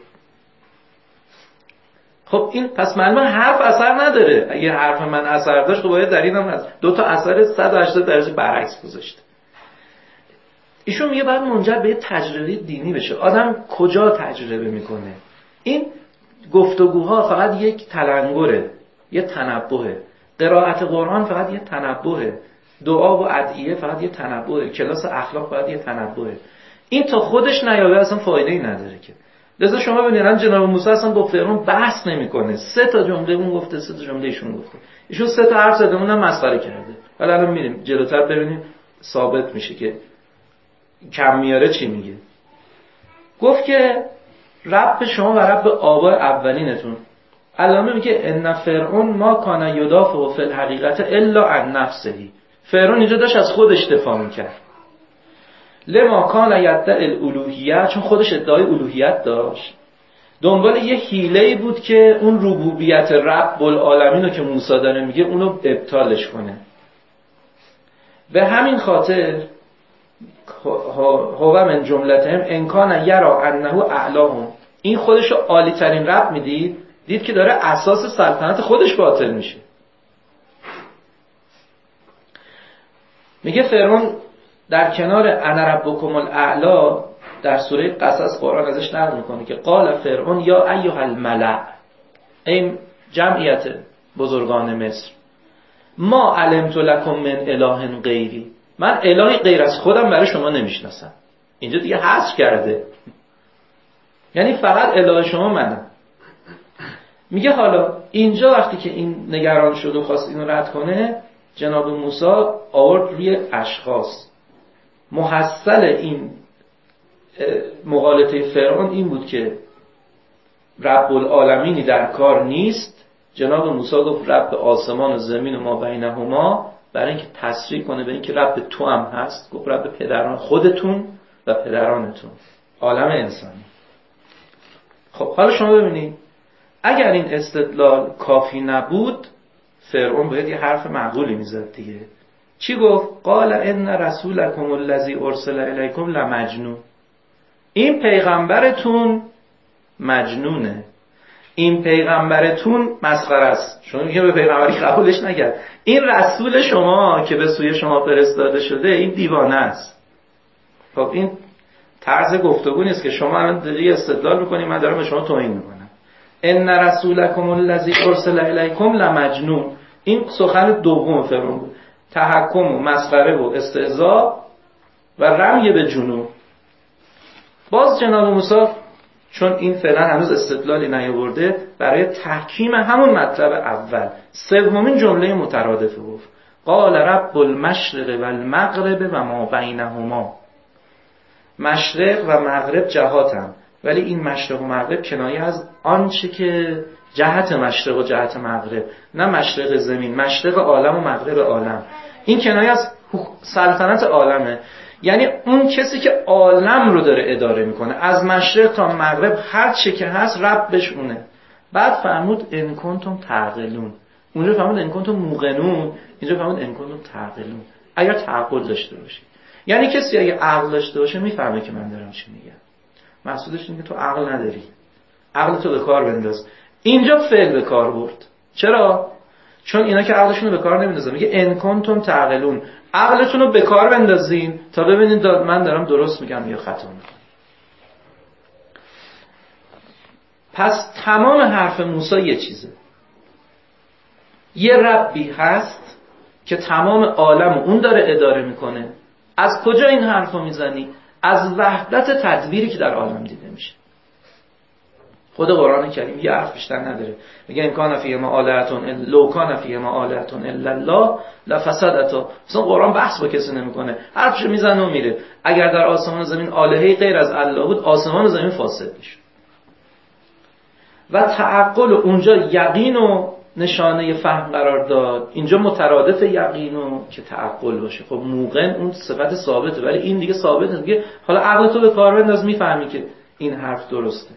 خب این پس معلومه حرف اثر نداره. اگه حرف من اثر داشت خب باید در اینم از دو تا اثر صد و هشتاد درجه برعکس گذاشته. ایشون میگه بعد منجر به تجربه دینی بشه. آدم کجا تجربه میکنه؟ این گفتگوها فقط یک تلنگره، یه تنبهه. قرائت قرآن فقط یه تنبهه، دعا و ادعیه فقط یه تنبهه، کلاس اخلاق فقط یه تنبهه. این تا خودش نیابه اصلا فایده‌ای نداره که. لذا شما ببینید جناب موسی اصلا با فرعون بحث نمیکنه. سه تا جمله اون گفته، سه تا جمله ایشون گفته. ایشون سه تا حرف زده، اونم مسخره کرده. حالا الان میریم جلوتر ببینیم ثابت میشه که کم میاره چی میگه. گفت که رب شما و رب آبای اولینتون. علامه میگه ان فرعون ما کان یدافع فی الحقیقت الا عن نفسه. فرعون اینجا داشت از خودش دفاع میکرد. لما کان یدعی الالوهیت، چون خودش ادعای الوهیت داشت، دنبال یه حیله‌ای بود که اون ربوبیت رب العالمین رو که موسی داره میگه اونو ابطالش کنه. به همین خاطر هو من جملتهم انکان یرا انه اعلاهم، این خودشو عالی ترین رب میدید، دید که داره اساس سلطنت خودش باطل میشه. میگه فرعون در کنار انا ربکم الاعلی در سوره قصص قرآن ازش نقل میکنه که قال فرعون یا ایها الملأ، این جمعیت بزرگان مصر، ما علمت لکم من اله غیری، من الهی غیر از خودم برای شما نمیشناسم. اینجا دیگه حذف کرده، یعنی فقط اله شما منم. میگه حالا اینجا وقتی که این نگران شد و خواست اینو رد کنه، جناب موسی آورد روی اشخاص. محصل این مغالطه فرعون این بود که رب العالمینی در کار نیست. جناب موسی گفت رب آسمان و زمین و ما بینهما، برای اینکه تصریح کنه به اینکه رب تو هم هست، گفت رب پدران خودتون و پدرانتون، عالم انسانی. خب حالا شما ببینید اگر این استدلال کافی نبود، فرعون باید یه حرف معقولی میزد دیگه. چی گفت؟ قال ان رسولکم الذی ارسل الیکم لمجنون، این پیغمبرتون مجنونه، این پیغمبرتون مسخره است. شما میگه به پیغمبری قبولش نکرد، این رسول شما که به سوی شما فرستاده شده این دیوانه است. خب این طرز گفتگو نیست که شما الان داری استدلال میکنی من دارم به شما توهین میکنم. ان رسولکم الذی ارسل الیکم لمجنون، این سخن دوم فرعون بود، تحکم و مسخره و استهزاء و رمی به جنون. باز جناب موسی چون این فعلا هنوز استدلالی نیاورده، برای تحکیم همون مطلب اول سومین جمله مترادفه گفت قال رب المشرق و المغرب و ما بینهما. مشرق و مغرب جهاتن، ولی این مشرق و مغرب کنایه از آنچه که جهت مشرق و جهت مغرب، نه مشرق زمین، مشرق عالم و مغرب عالم. این کنایه از سلطنت عالمه، یعنی اون کسی که عالم رو داره اداره میکنه از مشرق تا مغرب، هر چه که هست ربش اونه. بعد فرمود ان کنتم تعقلون، اونجا فرمود ان کنتم موقنون، اینجا فرمود ان کنتم تعقلون، اگر تعقل داشته باشی. یعنی کسی اگه عقل داشته باشه میفهمه که من دارم چی میگم. مقصودش اینه که تو عقل نداری، عقل تو به کار بنداز. اینجا فعل به کار برد. چرا؟ چون اینا که عقلشون رو به کار نمیندازن. میگه ان کنتم تعقلون، عقلتون رو به کار بندازین تا ببینید من دارم درست میگم یا خطا میگم. پس تمام حرف موسی یه چیزه، یه ربی هست که تمام عالم اون داره اداره میکنه. از کجا این حرف رو میزنی؟ از وحدت تدبیری که در عالم دیده میشه. خود قرآن کریم یه حرف بیشتر نداره، میگه امکان فیه ما آلهتون لو کان فیه ما آلهتون الا الله لفسدتا. مثلا قرآن بحث با کسی نمیکنه، حرفشو میزنه و میره. اگر در آسمان و زمین آلهه‌ای غیر از الله بود، آسمان و زمین فاسد میشد. و تعقل اونجا یقین و نشانه فهم قرار داد، اینجا مترادف یقین و که تعقل باشه. خب موقن اون صفت ثابته، ولی این دیگه ثابت نیست. دیگه حالا عقل تو به کار بنداز میفهمی که این حرف درسته.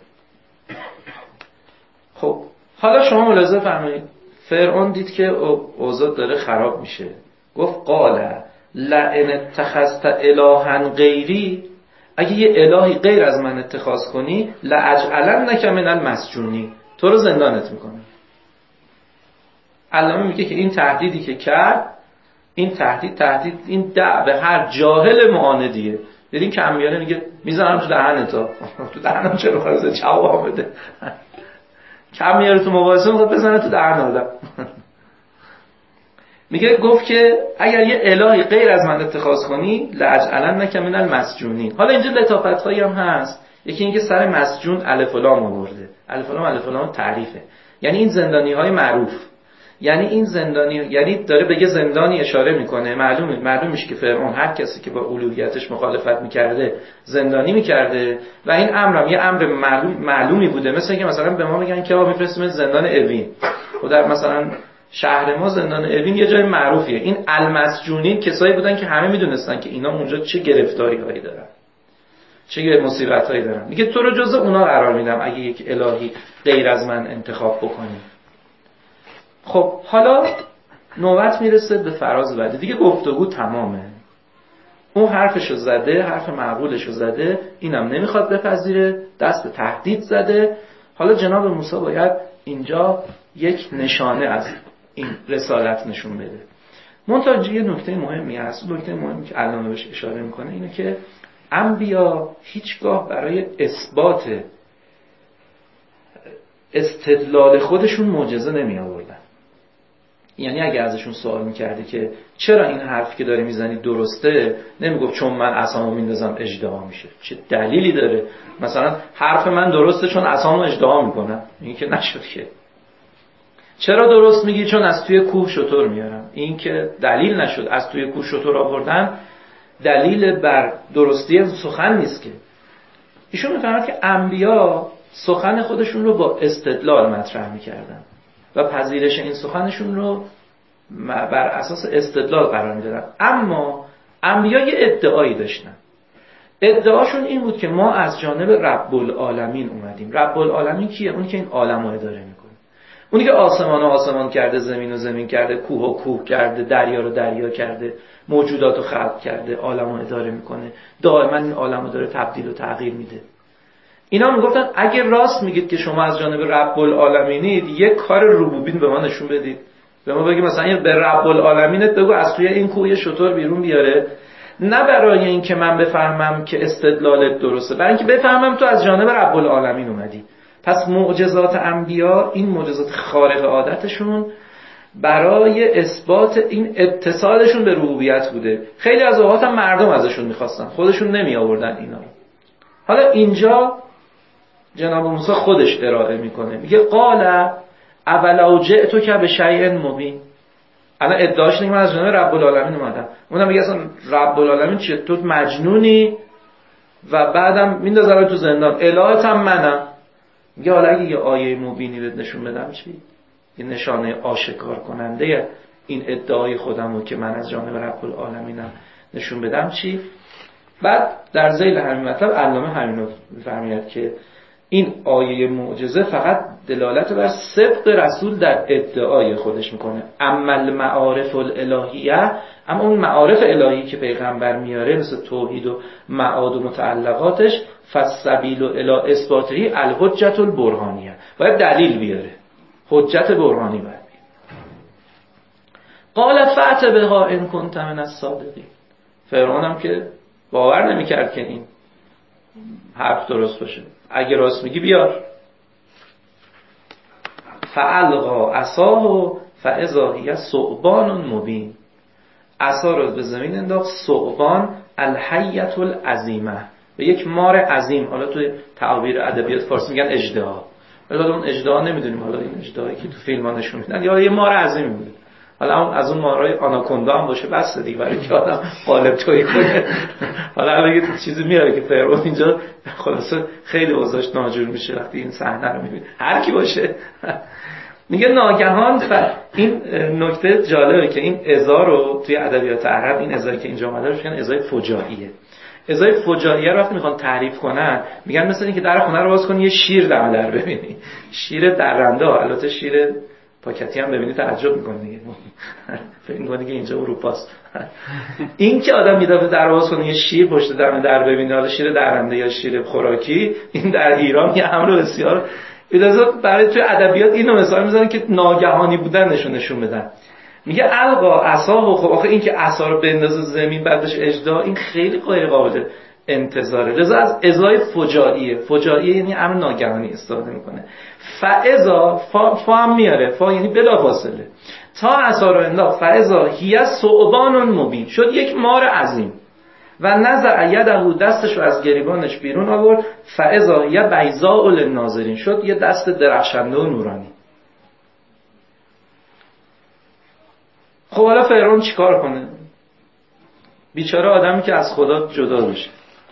خب حالا شما ملاحظه فرمایید، فرعون دید که اوضاع داره خراب میشه، گفت قال لئن اتخذت الها غیری، اگه یه الهی غیر از من اتخاذ کنی لاجعلنک من المسجونین، تو رو زندانت میکنم. علامه میگه که این تهدیدی که کرد، این تهدید تهدید این دعوه هر جاهل معاندیه. دیدین که امیاله میگه میزنم تو دهنتا، تو دهنم چه بخواد جواب بده. کم میاره تو مباحثه میخواد بزنه تو دهن آدم. میگه گفت که اگر یه الهی غیر از من اتخاذ کنی لاجعلنک من المسجونین. حالا اینجا لطافت‌هایی هم هست. یکی اینکه سر مسجون الف و لام آورده. الف و لام الف و لام تعریفه، یعنی این زندانی‌های معروف، یعنی این زندانی، یعنی داره به یه زندانی اشاره میکنه. معلومه معلوم میشه که فرعون هر کسی که با الوهیتش مخالفت میکرده زندانی میکرده و این امرم یه امر معلوم معلومی بوده. مثل اینکه مثلا به ما میگن که آقا میفرستیم زندان اوین، و در مثلا شهر ما زندان اوین یه جای معروفیه. این المسجونین کسایی بودن که همه میدونستن که اینا اونجا چه گرفتاری هایی دارن، چه مصیبت هایی دارن. میگه تو رو جزء اونا قرار میدم اگه یک الهی غیر از من انتخاب بکنی. خب حالا نوبت میرسه به فراز بعدی دیگه. گفتگو تمامه، اون حرفشو زده، حرف معقولشو زده، اینم نمیخواد بپذیره، دست به تهدید زده. حالا جناب موسی باید اینجا یک نشانه از این رسالت نشون بده. منتها یه نکته مهمی هست، نکته مهمی که علامه بهش اشاره میکنه اینه که انبیا هیچگاه برای اثبات استدلال خودشون معجزه نمی آوردن. یعنی اگه ازشون سوال میکردی که چرا این حرفی که داری میزنی درسته، نمیگفت چون من عصامو میندازم اژدها میشه. چه دلیلی داره مثلا حرف من درسته چون عصامو اژدها میکنم؟ این که نشد که. چرا درست میگی؟ چون از توی کوه شتر میارم. این که دلیل نشد. از توی کوه شتر آوردن دلیل بر درستی سخن نیست که. ایشون میفهمد که انبیا سخن خودشون رو با استدلال مطرح میکردن و پذیرش این سخنشون رو بر اساس استدلال قرار میدادن. اما انبیا یه ادعایی داشتن. ادعاشون این بود که ما از جانب رب العالمین اومدیم. رب العالمین کیه؟ اون که این عالم رو اداره میکنه، اونی که آسمان و آسمان کرده، زمین و زمین کرده، کوه و کوه کرده، دریا رو دریا کرده، موجودات رو خلق کرده، عالم رو اداره میکنه، دائما این عالم رو داره تبدیل و تغییر میده. اینا میگفتن اگه راست میگید که شما از جانب رب العالمینید، یک کار ربوبین به ما نشون بدید. به ما بگید مثلا به رب العالمینت بگو از توی این کوه شتر بیرون بیاره. نه برای این که من بفهمم که استدلالت درسته، برای اینکه بفهمم تو از جانب رب العالمین اومدی. پس معجزات انبیا، این معجزات خارق عادتشون برای اثبات این اتصالشون به ربوبیت بوده. خیلی از اوقات هم مردم ازشون میخواستن، خودشون نمی آوردن اینا رو. حالا اینجا جناب موسی خودش ارائه میکنه، میگه قال اولو جئتک بشیء مبین. الان ادعاش اینه که من از جانب رب العالمین اومدم. اونم میگه اصلا رب العالمین چیه؟ تو مجنونی و بعدم میندازه تو زندان، الهت هم منم. میگه حالا اگه یه آیه مبینی بهت نشون بدم چی؟ یه نشانه آشکار کننده این ادعای خودمو که من از جانب رب العالمینم نشون بدم چی؟ بعد در ذیل همین مطلب علامه همینو می‌فرماید که این آیه معجزه فقط دلالت بر صدق رسول در ادعای خودش میکنه. اما المعارف الالهیه، اما اون معارف الهی که پیغمبر میاره مثل توحید و معاد و متعلقاتش، فالسبیل الی اثباته الحجة البرهانیه، باید دلیل بیاره، حجت برهانی باید بیاره. قال فأت بها ان کنت من الصادقین. فرعون هم که باور نمیکرد که این حرف درست باشه، اگه راست میگی بیار. فالقا عصاه فاذا هی ثعبان مبین. عصا رو به زمین انداخت، ثعبان الحیة العظیمه، به یک مار عظیم. حالا توی تعابیر ادبیات فارسی میگن اژدها، ولی اون اژدها نمیدونیم حالا این اژدهایی که تو فیلم‌ها نشون میدن یا یه مار عظیمی بوده. حالا اون از اون مارای آناکوندا هم باشه بس دیگه، برای که آدم قالب تویی کنه. حالا اگه چیزی میاره که فرعون اینجا خلاصه خیلی اوضاعش ناجور میشه وقتی این صحنه رو میبینه، هر کی باشه. میگه ناگهان ف... این نکته جالبه که این اذا رو توی ادبیات عرب، این اذایی که اینجا اومده رو میگن اذای فجائیه. اذای فجائیه رو وقتی میخوان تعریف کنن میگن مثلا اینکه در خونه رو باز کنی یه شیر دم در ببینی، شیر درنده. البته شیر پاکتی هم ببینی تعجب میکنه دیگه، فکر میکنه که اینجا اروپاست. این که آدم میدافع در باز کنه یه شیر پشت دم در ببینه، حالا شیر درنده یا شیر خوراکی، این در ایران یه امر بسیار اجازه برای توی ادبیات اینو مثال میزنن که ناگهانی بودن نشون نشون بدن. میگه القا عصا، خب آخه این که عصا رو بندازه زمین بعدش اژدها، این خیلی غیر قابل انتظاره. لذا از ازای فجائیه، فجائیه یعنی امر ناگهانی استفاده میکنه. فاذا فا, فا هم میاره، فا یعنی بلا فاصله. تا عصا رو انداخت فاذا هی ثعبان مبین، شد یک مار عظیم. و نزع یده، دستش رو از گریبانش بیرون آورد، فاذا هی بیضاء للناظرین، شد یه دست درخشنده و نورانی. خب حالا فرعون چیکار کنه؟ بیچاره آدمی که از خدا جدا بشه،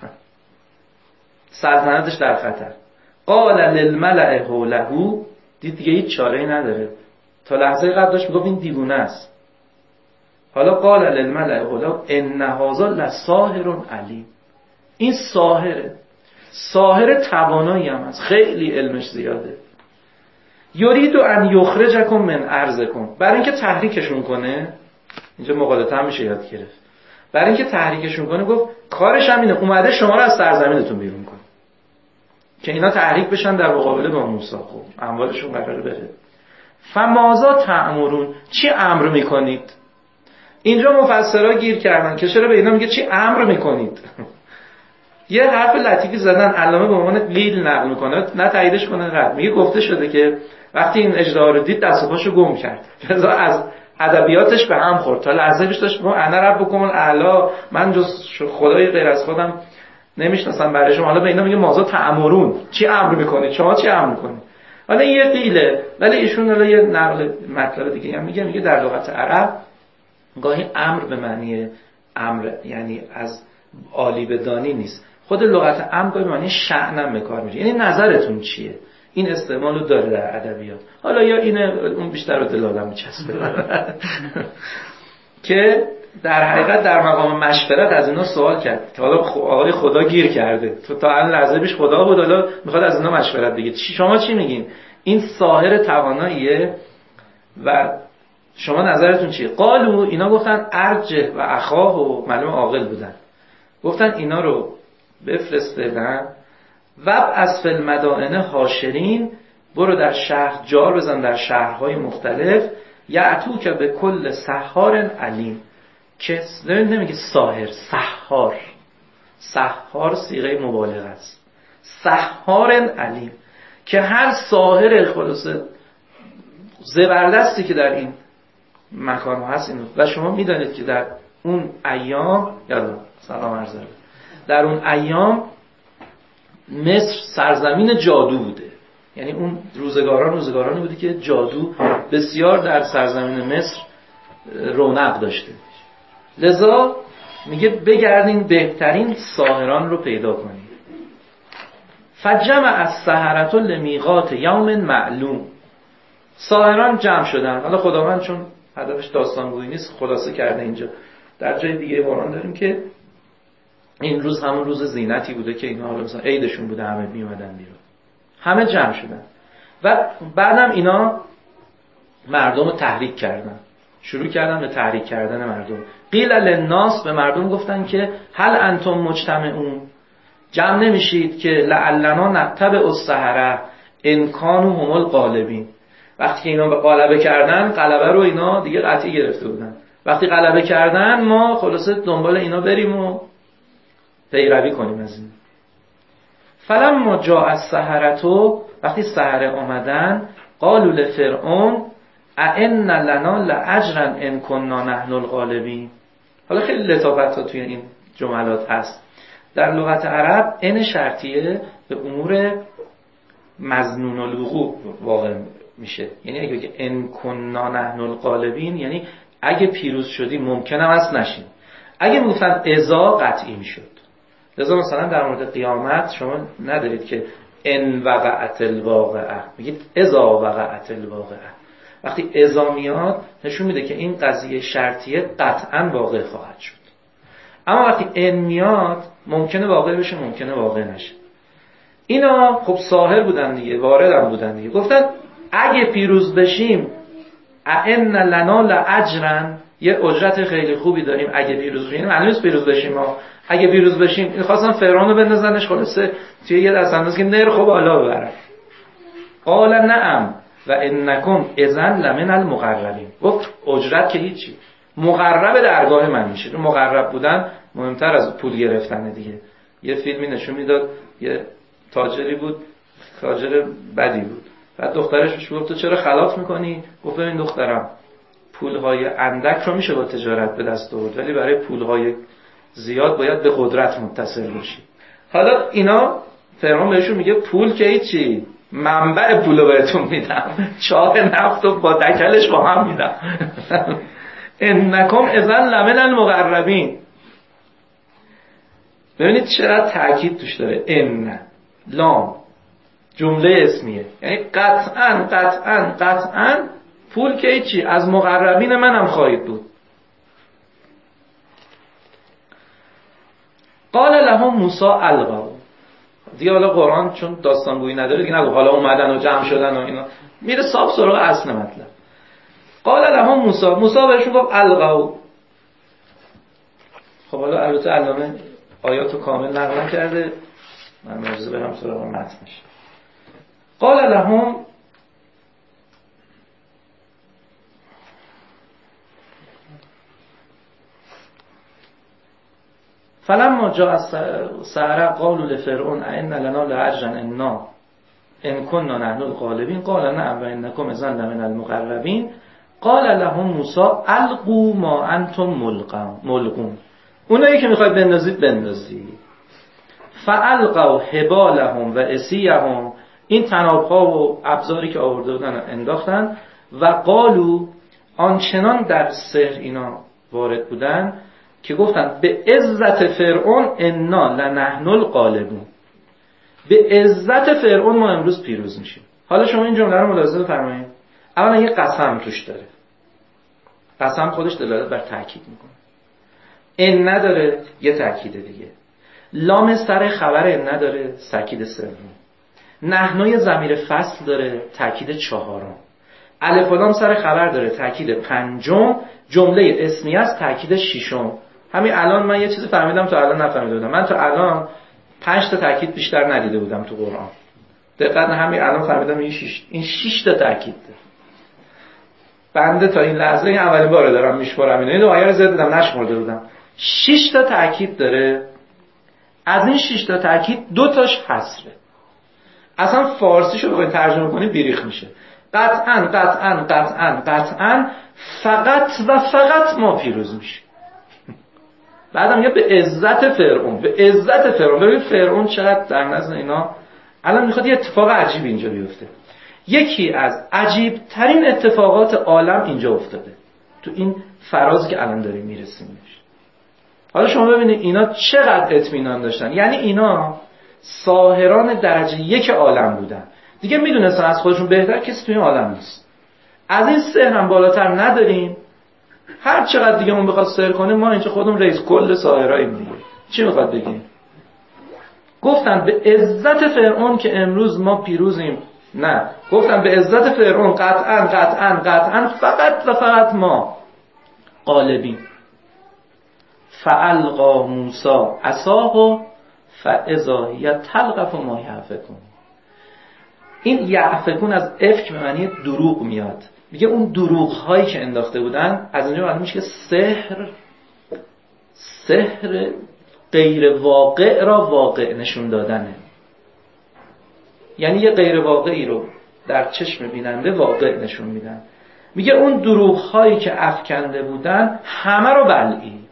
سلطنتش در خطر. قال للملأ حوله، دید دیگه هیچ چاره‌ای نداره. تا لحظه قبل داشت میگفت این دیوونه است. حالا قال للملأ حوله ان هذا لساحر علیم، این ساحره، ساحر توانایی هم هست، خیلی علمش زیاده. یرید ان یخرجکم من ارضکم، برای اینکه تحریکشون کنه. اینجا مقالطه هم میشه یاد گرفت. برای اینکه تحریکشون کنه گفت کارش هم اینه، اومده شما رو از سرزمینتون بیرون کنه که اینا تحریک بشن در مقابله با موسی. خب اموالشون قراره بره. فماذا تأمرون، چی امر میکنید؟ اینجا مفسرها گیر کردن که چرا به اینا میگه چی امر میکنید. یه حرف لطیفی زدن، علامه به عنوان قیل نقل میکنه، نه تاییدش کنه رد. میگه گفته شده که وقتی این اژدها رو دید دست و پاشو گم کرد، لذا از ادبیاتش به هم خورد. تا لحظه پیش داشت میگه انا ربکم الاعلی، من جز خدای غیر از خودم نمیشناسم برای شما. حالا به اینا میگه ماذا تأمرون، چی امر میکنید؟ شما چی امر میکنید؟ حالا یه قیله، ولی ایشون حالا یه نقل مطلب دیگه هم میگه، میگه در لغت عرب گاهی امر به معنی امر یعنی از عالی بدانی نیست، خود لغت امر به معنی شأنم به کار میره، یعنی نظرتون چیه. این استعمالو داره در ادبیات. حالا یا اینه اون بیشتر رو دل آدم میچسبه که در حقیقت در مقام مشورت از اینا سوال کرد که حالا آقای خدا گیر کرده، تو تا الان لحظه پیش خدا بود، حالا میخواد از اینا مشورت بگه. شما چی میگین؟ این ساحر تواناییه و شما نظرتون چیه؟ قالو، اینا گفتن ارجه و اخاه، و معلوم عاقل بودن، گفتن اینا رو بفرستدن و از فی المدائن حاشرین، برو در شهر جار بزن در شهرهای مختلف، یعتو که به کل سحار علیم، که نمیگه ساحر، سحار، سحار صیغه مبالغه است، سحار علیم، که هر ساحر خلاصه زبردستی که در این مکان هست اینو. و شما میدانید که در اون ایام، یالا سلام عرض ادب، در اون ایام مصر سرزمین جادو بوده، یعنی اون روزگاران روزگارانی بوده که جادو بسیار در سرزمین مصر رونق داشته. لذا میگه بگردین بهترین ساحران رو پیدا کنین. فجمع السحرة لمیقات یوم معلوم، ساحران جمع شدن. حالا خداوند چون هدفش داستانگویی نیست خلاصه کرده اینجا. در جای دیگه قرآن داریم که این روز همون روز زینتی بوده که اینا حالا مثلا عیدشون بوده، همه می اومدن بیرون، همه جمع شدن و بعدم اینا مردم رو تحریک کردن، شروع کردن به تحریک کردن مردم. قیل للناس، به مردم گفتن که هل انتم مجتمعون، جمع نمیشید که لعلنا نتبع السحرة ان کانوا هم الغالبین. وقتی که اینا به غلبه کردن، غلبه رو اینا دیگه قطعی گرفته بودن، وقتی غلبه کردن ما خلاصه دنبال اینا بریم و پیروی کنیم از این. فلما جاء السحرة، وقتی سحره آمدن، قالوا لفرعون ائن لنا لاجرا ان كنا نحن الغالبین. حالا خیلی لطافت ها توی این جملات هست. در لغت عرب ان شرطیه به امور مظنون الوقوع واقع میشه، یعنی اگه بگه ان كنا نحن الغالبین یعنی اگه پیروز شدیم ممکنه است نشیم. اگه میگفتن اذا قطعی میشد. لذا مثلا در مورد قیامت شما ندارید که ان وقعت الواقعه، میگید اذا وقعت الواقعه. وقتی اذا میاد نشون میده که این قضیه شرطیه قطعا واقع خواهد شد. اما وقتی ان میاد ممکنه واقع بشه ممکنه واقع نشه. اینا خب ساحر بودن دیگه، وارد هم بودن دیگه، گفتن اگه پیروز بشیم ائن لنا لاجرا، یه اجرت خیلی خوبی داریم اگه پیروز بشیم. معلومه پیروز بشیم ما، اگه پیروز بشیم می‌خواستن فرعون رو بندازنش خلاصه توی یه دست انداز که نرخ بالا ببره. قال نعم و انکم اذا لمن المقربین، گفت اجرت که هیچی، مقرب درگاه من میشه. مقرب بودن مهمتر از پول گرفتن دیگه. یه فیلمی نشون میداد یه تاجری بود، تاجر بدی بود، بعد دخترش بهش گفت تو چرا خلاف میکنی؟ گفت ببین دخترم پولهای اندک رو میشه با تجارت به دست آورد، ولی برای پولهای زیاد باید به قدرت متصل باشی. حالا اینا فرعون بهشون میگه پول که هیچی، منبع پولو بهتون میدم، چاه نفت رو با دکلش با هم میدم. انکم اذن لمن المقربین. ببینید چقدر تاکید توش داره. ان لام جمله اسمیه، یعنی قطعا قطعا قطعا پول که هیچی، از مقربین منم خواهید بود. قال لهم موسی القوا. دیگه حالا قرآن چون داستان گویی نداره دیگه نگو حالا اومدن و جمع شدن و اینا، میره صاف سراغ اصل مطلب. قال لهم موسی، موسی بهشون گفت القوا. خب حالا البته علامه آیاتو کامل نقل نکرده، من مجازه برم سراغ متنش. قال لهم فلما جاء السحرة قالوا لفرعون أئن لنا لأجرا إنا إن كنا نحن الغالبين قال نعم وإنكم إذا لمن المقربين قال لهم موسی القوا ما انتم ملقون. اونایی که میخواید بندازید بندازید. فالقوا حبالهم و عصیهم، این طناب‌ها و ابزاری که آورده بودن انداختن. و قالوا، آنچنان در سحر اینا وارد بودن که گفتن به عزت فرعون انا لنحن الغالبون، به عزت فرعون ما امروز پیروز میشیم. حالا شما این جمله رو ملاحظه بفرمایید. اولا یه قسم توش داره، قسم خودش دلالت بر تأکید میکنه. ان نداره، یه تأکید دیگه. لام سر خبر ان نداره، تأکید سوم. نحنوی ضمیر فصل داره، تأکید چهارم. الف و لام سر خبر داره، تأکید پنجم. جمله اسمیه است، تأکید ششم. همین الان من یه چیزی فهمیدم تا الان نفهمیده بودم. من تا الان پنج تا تأکید بیشتر ندیده بودم تو قرآن. دقیقاً همین الان فهمیدم این شش این شش تا تأکید ده. بنده تا این لحظه این اولین باره دارم میشمارم اینا. این آیه رو زیاد دیدم نشمرده بودم. شش تا تأکید داره. از این شش تا تأکید دو تاش حصره. اصلا فارسیشو بخواید ترجمه کنید بیریخ میشه. قطعاً قطعاً قطعاً قطعاً فقط و فقط ما پیروز میشیم. بعدم میگه به عزت فرعون، به عزت فرعون. ببین فرعون چقدر در نظر اینا الان میخواد یه اتفاق عجیب اینجا بیفته. یکی از عجیب ترین اتفاقات عالم اینجا افتاده تو این فرازی که الان داریم میرسیم. حالا شما ببینید اینا چقدر اطمینان داشتن. یعنی اینا ساحران درجه یک عالم بودن، دیگه میدونستن از خودشون بهتر کسی توی این عالم نیست. از این سحر هم بالاتر نداریم. هر چقدر دیگه اون بخواد سحر کنه ما اینجا خودمون رئیس کل ساحراییم دیگه. چی میخواد بگیم؟ گفتن به عزت فرعون که امروز ما پیروزیم. نه، گفتن به عزت فرعون قطعاً قطعاً قطعاً فقط و فقط ما غالبیم. فالقا موسی عصاه فاذا هی تلقف ما یأفکون. این یأفکون از افک به معنی دروغ میاد. میگه اون دروغ هایی که انداخته بودن، از اینجا معلوم میشه که سحر سحر غیر واقع را واقع نشون دادنه. یعنی یه غیر واقعی رو در چشم بیننده واقع نشون میدن. میگه اون دروغ هایی که افکنده بودن همه رو بلعید.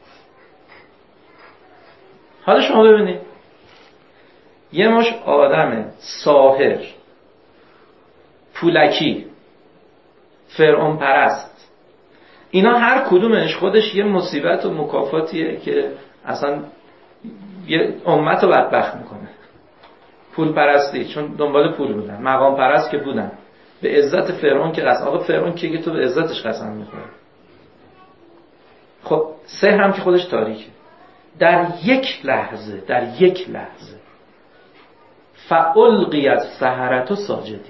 حالا شما ببینید یه مش آدم ساحر پولکی فرعون پرست، اینا هر کدومش خودش یه مصیبت و مکافاتیه که اصلا یه امت رو بدبخت میکنه. پول پرستی چون دنبال پول بودن، مقام پرست که بودن، به عزت فرعون که قسم. آقا فرعون که تو به عزتش قسم میخوره. خب سحر هم که خودش تاریکه. در یک لحظه در یک لحظه فالقی السحرة ساجدین.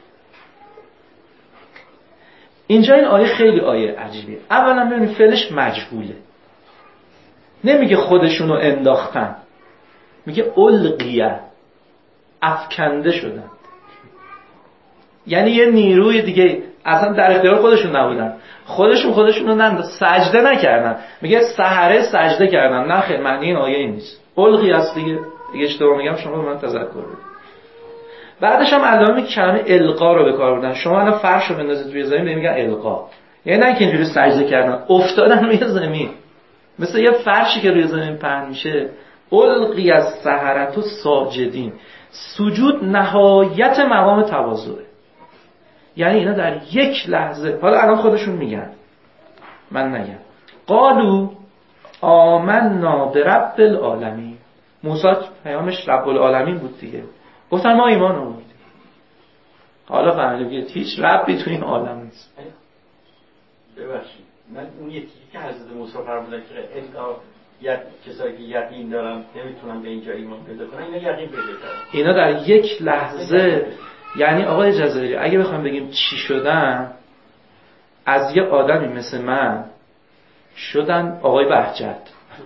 اینجا این آیه خیلی آیه عجیبیه. اولا ببینید فعلش مجهوله، نمیگه خودشونو انداختن، میگه القیه، افکنده شدن. یعنی یه نیروی دیگه اصلا در اختیار خودشون نبودن، خودشون خودشونو نند سجده نکردن. میگه سحره سجده کردن. نه خیر، معنی این آیه این نیست. القی است دیگه. اگه اشتباه میگم شما به من تذکر بدید. بعدش هم علامه کلمه القا رو به کار بردن. شما الان فرش رو بندازید روی زمین میگن القا. یعنی نه که اینجوری سجده کردن، افتادن روی زمین، مثل یه فرشی که روی زمین پهن میشه. القی از سحرة ساجدین، سجود نهایت مقام تواضعه. یعنی اینا در یک لحظه، حالا الان خودشون میگن، من نگم، قالوا آمنا برب العالمین. موسی پیامش رب العالمین بود دیگه، گفتن ما ایمان آوردیم. حالا فهمیدیم که هیچ ربی تو این عالم نیست. ببخشید من اون یکی که حضرت موسی فرمودن که الا یک کسایی که یقین دارن نمیتونن به اینجا ایمان پیدا کنن، اینا یقین پیدا کردن. اینا در یک لحظه، یعنی آقای جزایری اگه بخوام بگیم چی شدن، از یه آدمی مثل من شدن آقای بهجت.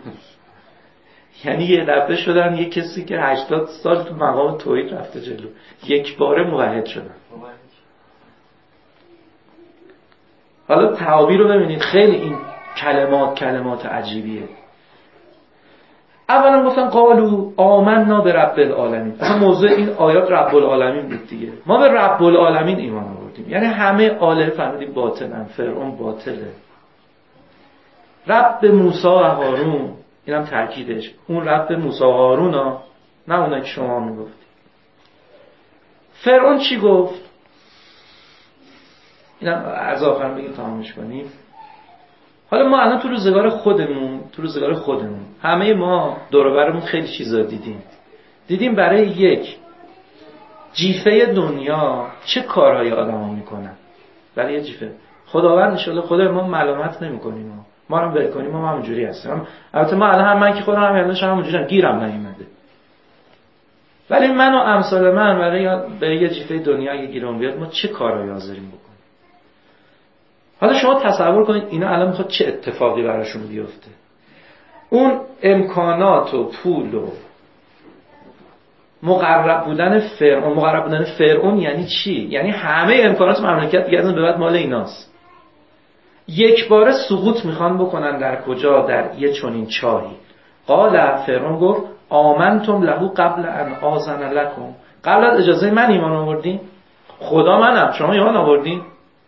یعنی یه دفعه شدن یه کسی که هشتاد سال تو مقام توحید رفته جلو، یک باره موحد شدن. حالا تعابیر رو ببینید، خیلی این کلمات کلمات عجیبیه. اولا گفتن قالوا آمنا برب العالمین. اصلا موضوع این آیات رب العالمین بود دیگه. ما به رب العالمین ایمان آوردیم، یعنی همه آله فهمیدیم باطلن، فرعون باطله. رب موسی و هارون، اینم تاکیدش، اون رب موسی و هارون ها، نه اونایی که شما میگفتید. فرعون چی گفت؟ اینم از آخر بگیم تمامش کنیم. حالا ما الان تو روزگار خودمون تو روزگار خودمون همه ما دور و برمون خیلی چیزا دیدیم. دیدیم برای یک جیفه دنیا چه کارهای آدما میکنن. برای یه جیفه خداوند ان شاءالله خدا ما ملامت نمیکنیم، ما ما رو ول کنیم، ما همونجوری هستیم. البته ما الان هم من که خودم هم الانش همونجوریام، گیرم نیومده. ولی من و امثال من برای برای یه جیفه دنیا اگه گیرم بیاد ما چه کارهایی حاضریم بکنیم. حالا شما تصور کنید اینا الان میخواد چه اتفاقی براشون بیفته. اون امکانات و پول و مقرب بودن فرعون، مقرب بودن فرعون یعنی چی؟ یعنی همه امکانات مملکت دیگه از اون به بعد مال ایناست. یک باره سقوط میخوان بکنن در کجا؟ در یه چنین چاهی. قال فرعون گفت آمنتم له قبل ان آذن لکم. قبل از اجازه من ایمان آوردین؟ خدا منم، شما ایمان آوردین؟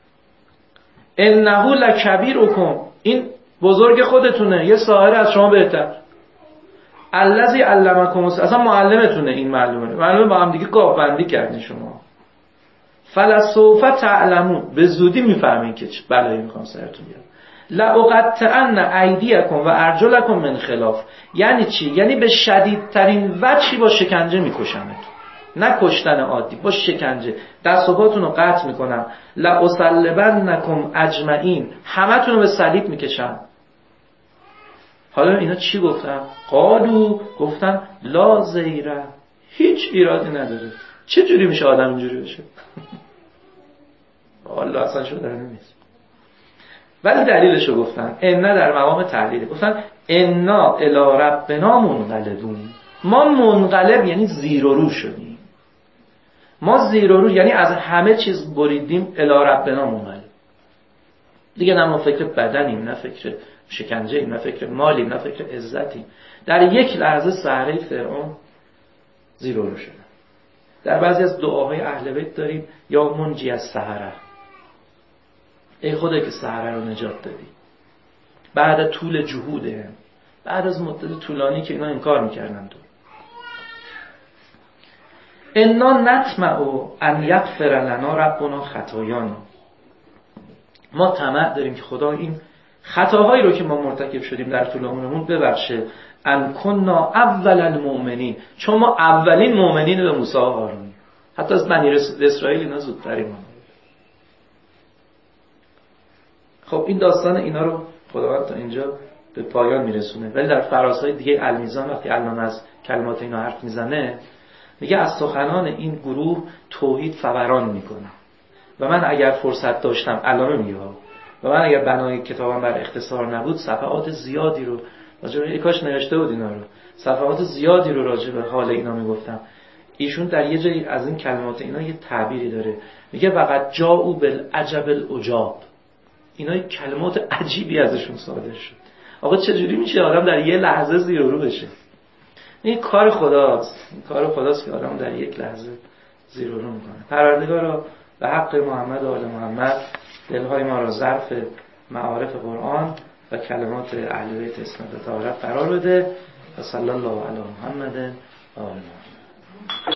انه لکبیرکم، این بزرگ خودتونه، یه ساحر از شما بهتر. الذی علمکم، اصلا معلمتونه، این معلومه معلومه با هم دیگه گاوبندی کردین شما. فلسوف تعلمون، به زودی میفهمین که چه بلایی میخوام سرتون بیارم. لاقطعن ایدیکم و ارجلکم من خلاف. یعنی چی؟ یعنی به شدیدترین وجهی با شکنجه میکشمتون، نه کشتن عادی، با شکنجه دست و پاتون رو قطع میکنم. لأصلبنکم اجمعین، همتون رو به صلیب میکشم. حالا اینا چی گفتن؟ قالو، گفتن لا زیره، هیچ ایرادی نداره. چه جوری میشه آدم اینجوری بشه؟ والله اصلا شدنی نیست. ولی دلیلشو گفتن، انا در مقام تحلیل، گفتن انا الی ربنا منقلبون. ما منقلب یعنی زیر و رو شدیم. ما زیر و رو یعنی از همه چیز بریدیم، الی ربنا منقلب. دیگه نه ما فکر بدنیم، نه فکر شکنجه‌ایم، نه فکر مالیم، نه فکر عزتیم. در یک لحظه سحره فرعون زیر و رو شدن. در بعضی از دعاهای اهل بیت داریم یا منجی از سحره، ای خدا که سحره رو نجات دادی بعد طول جهوده، بعد از مدت طولانی که اینا انکار میکردن. تو انا نطمع ان یغفر لنا ربنا خطایانا، ما طمع داریم که خدا این خطاهایی رو که ما مرتکب شدیم در طول عمرمون ببخشه. ان کنا اول المؤمنین، چون ما اولین مؤمنین به موسی و هارون، حتی از بنی اسرائیل اینا زودتر ایمان. خب این داستان اینا رو خداوند تا اینجا به پایان میرسونه. ولی در فرازهای دیگه المیزان وقتی الان از کلمات اینا حرف میزنه، میگه از سخنان این گروه توحید فوران میکنه و من اگر فرصت داشتم الان میگه و من اگر بنای کتابم بر اختصار نبود صفحات زیادی رو راجع به کاش نوشته بود اینا رو، صفحات زیادی رو راجع به حال اینا میگفتم. ایشون در یه جایی از این کلمات اینا یه تعبیری داره، میگه وقد جاءوا بالعجب العجاب. اینا کلمات عجیبی ازشون صادر شد. آقا چجوری میشه آدم در یه لحظه زیر و رو بشه؟ این کار خداست، این کار خداست که آدم در یک لحظه زیر و رو میکنه. پروردگارا به حق محمد و آل محمد دلهای ما را ظرف معارف قرآن و کلمات اهل بیت اسم و طهارت قرار بده. و صلی الله علی محمد و آله محمد.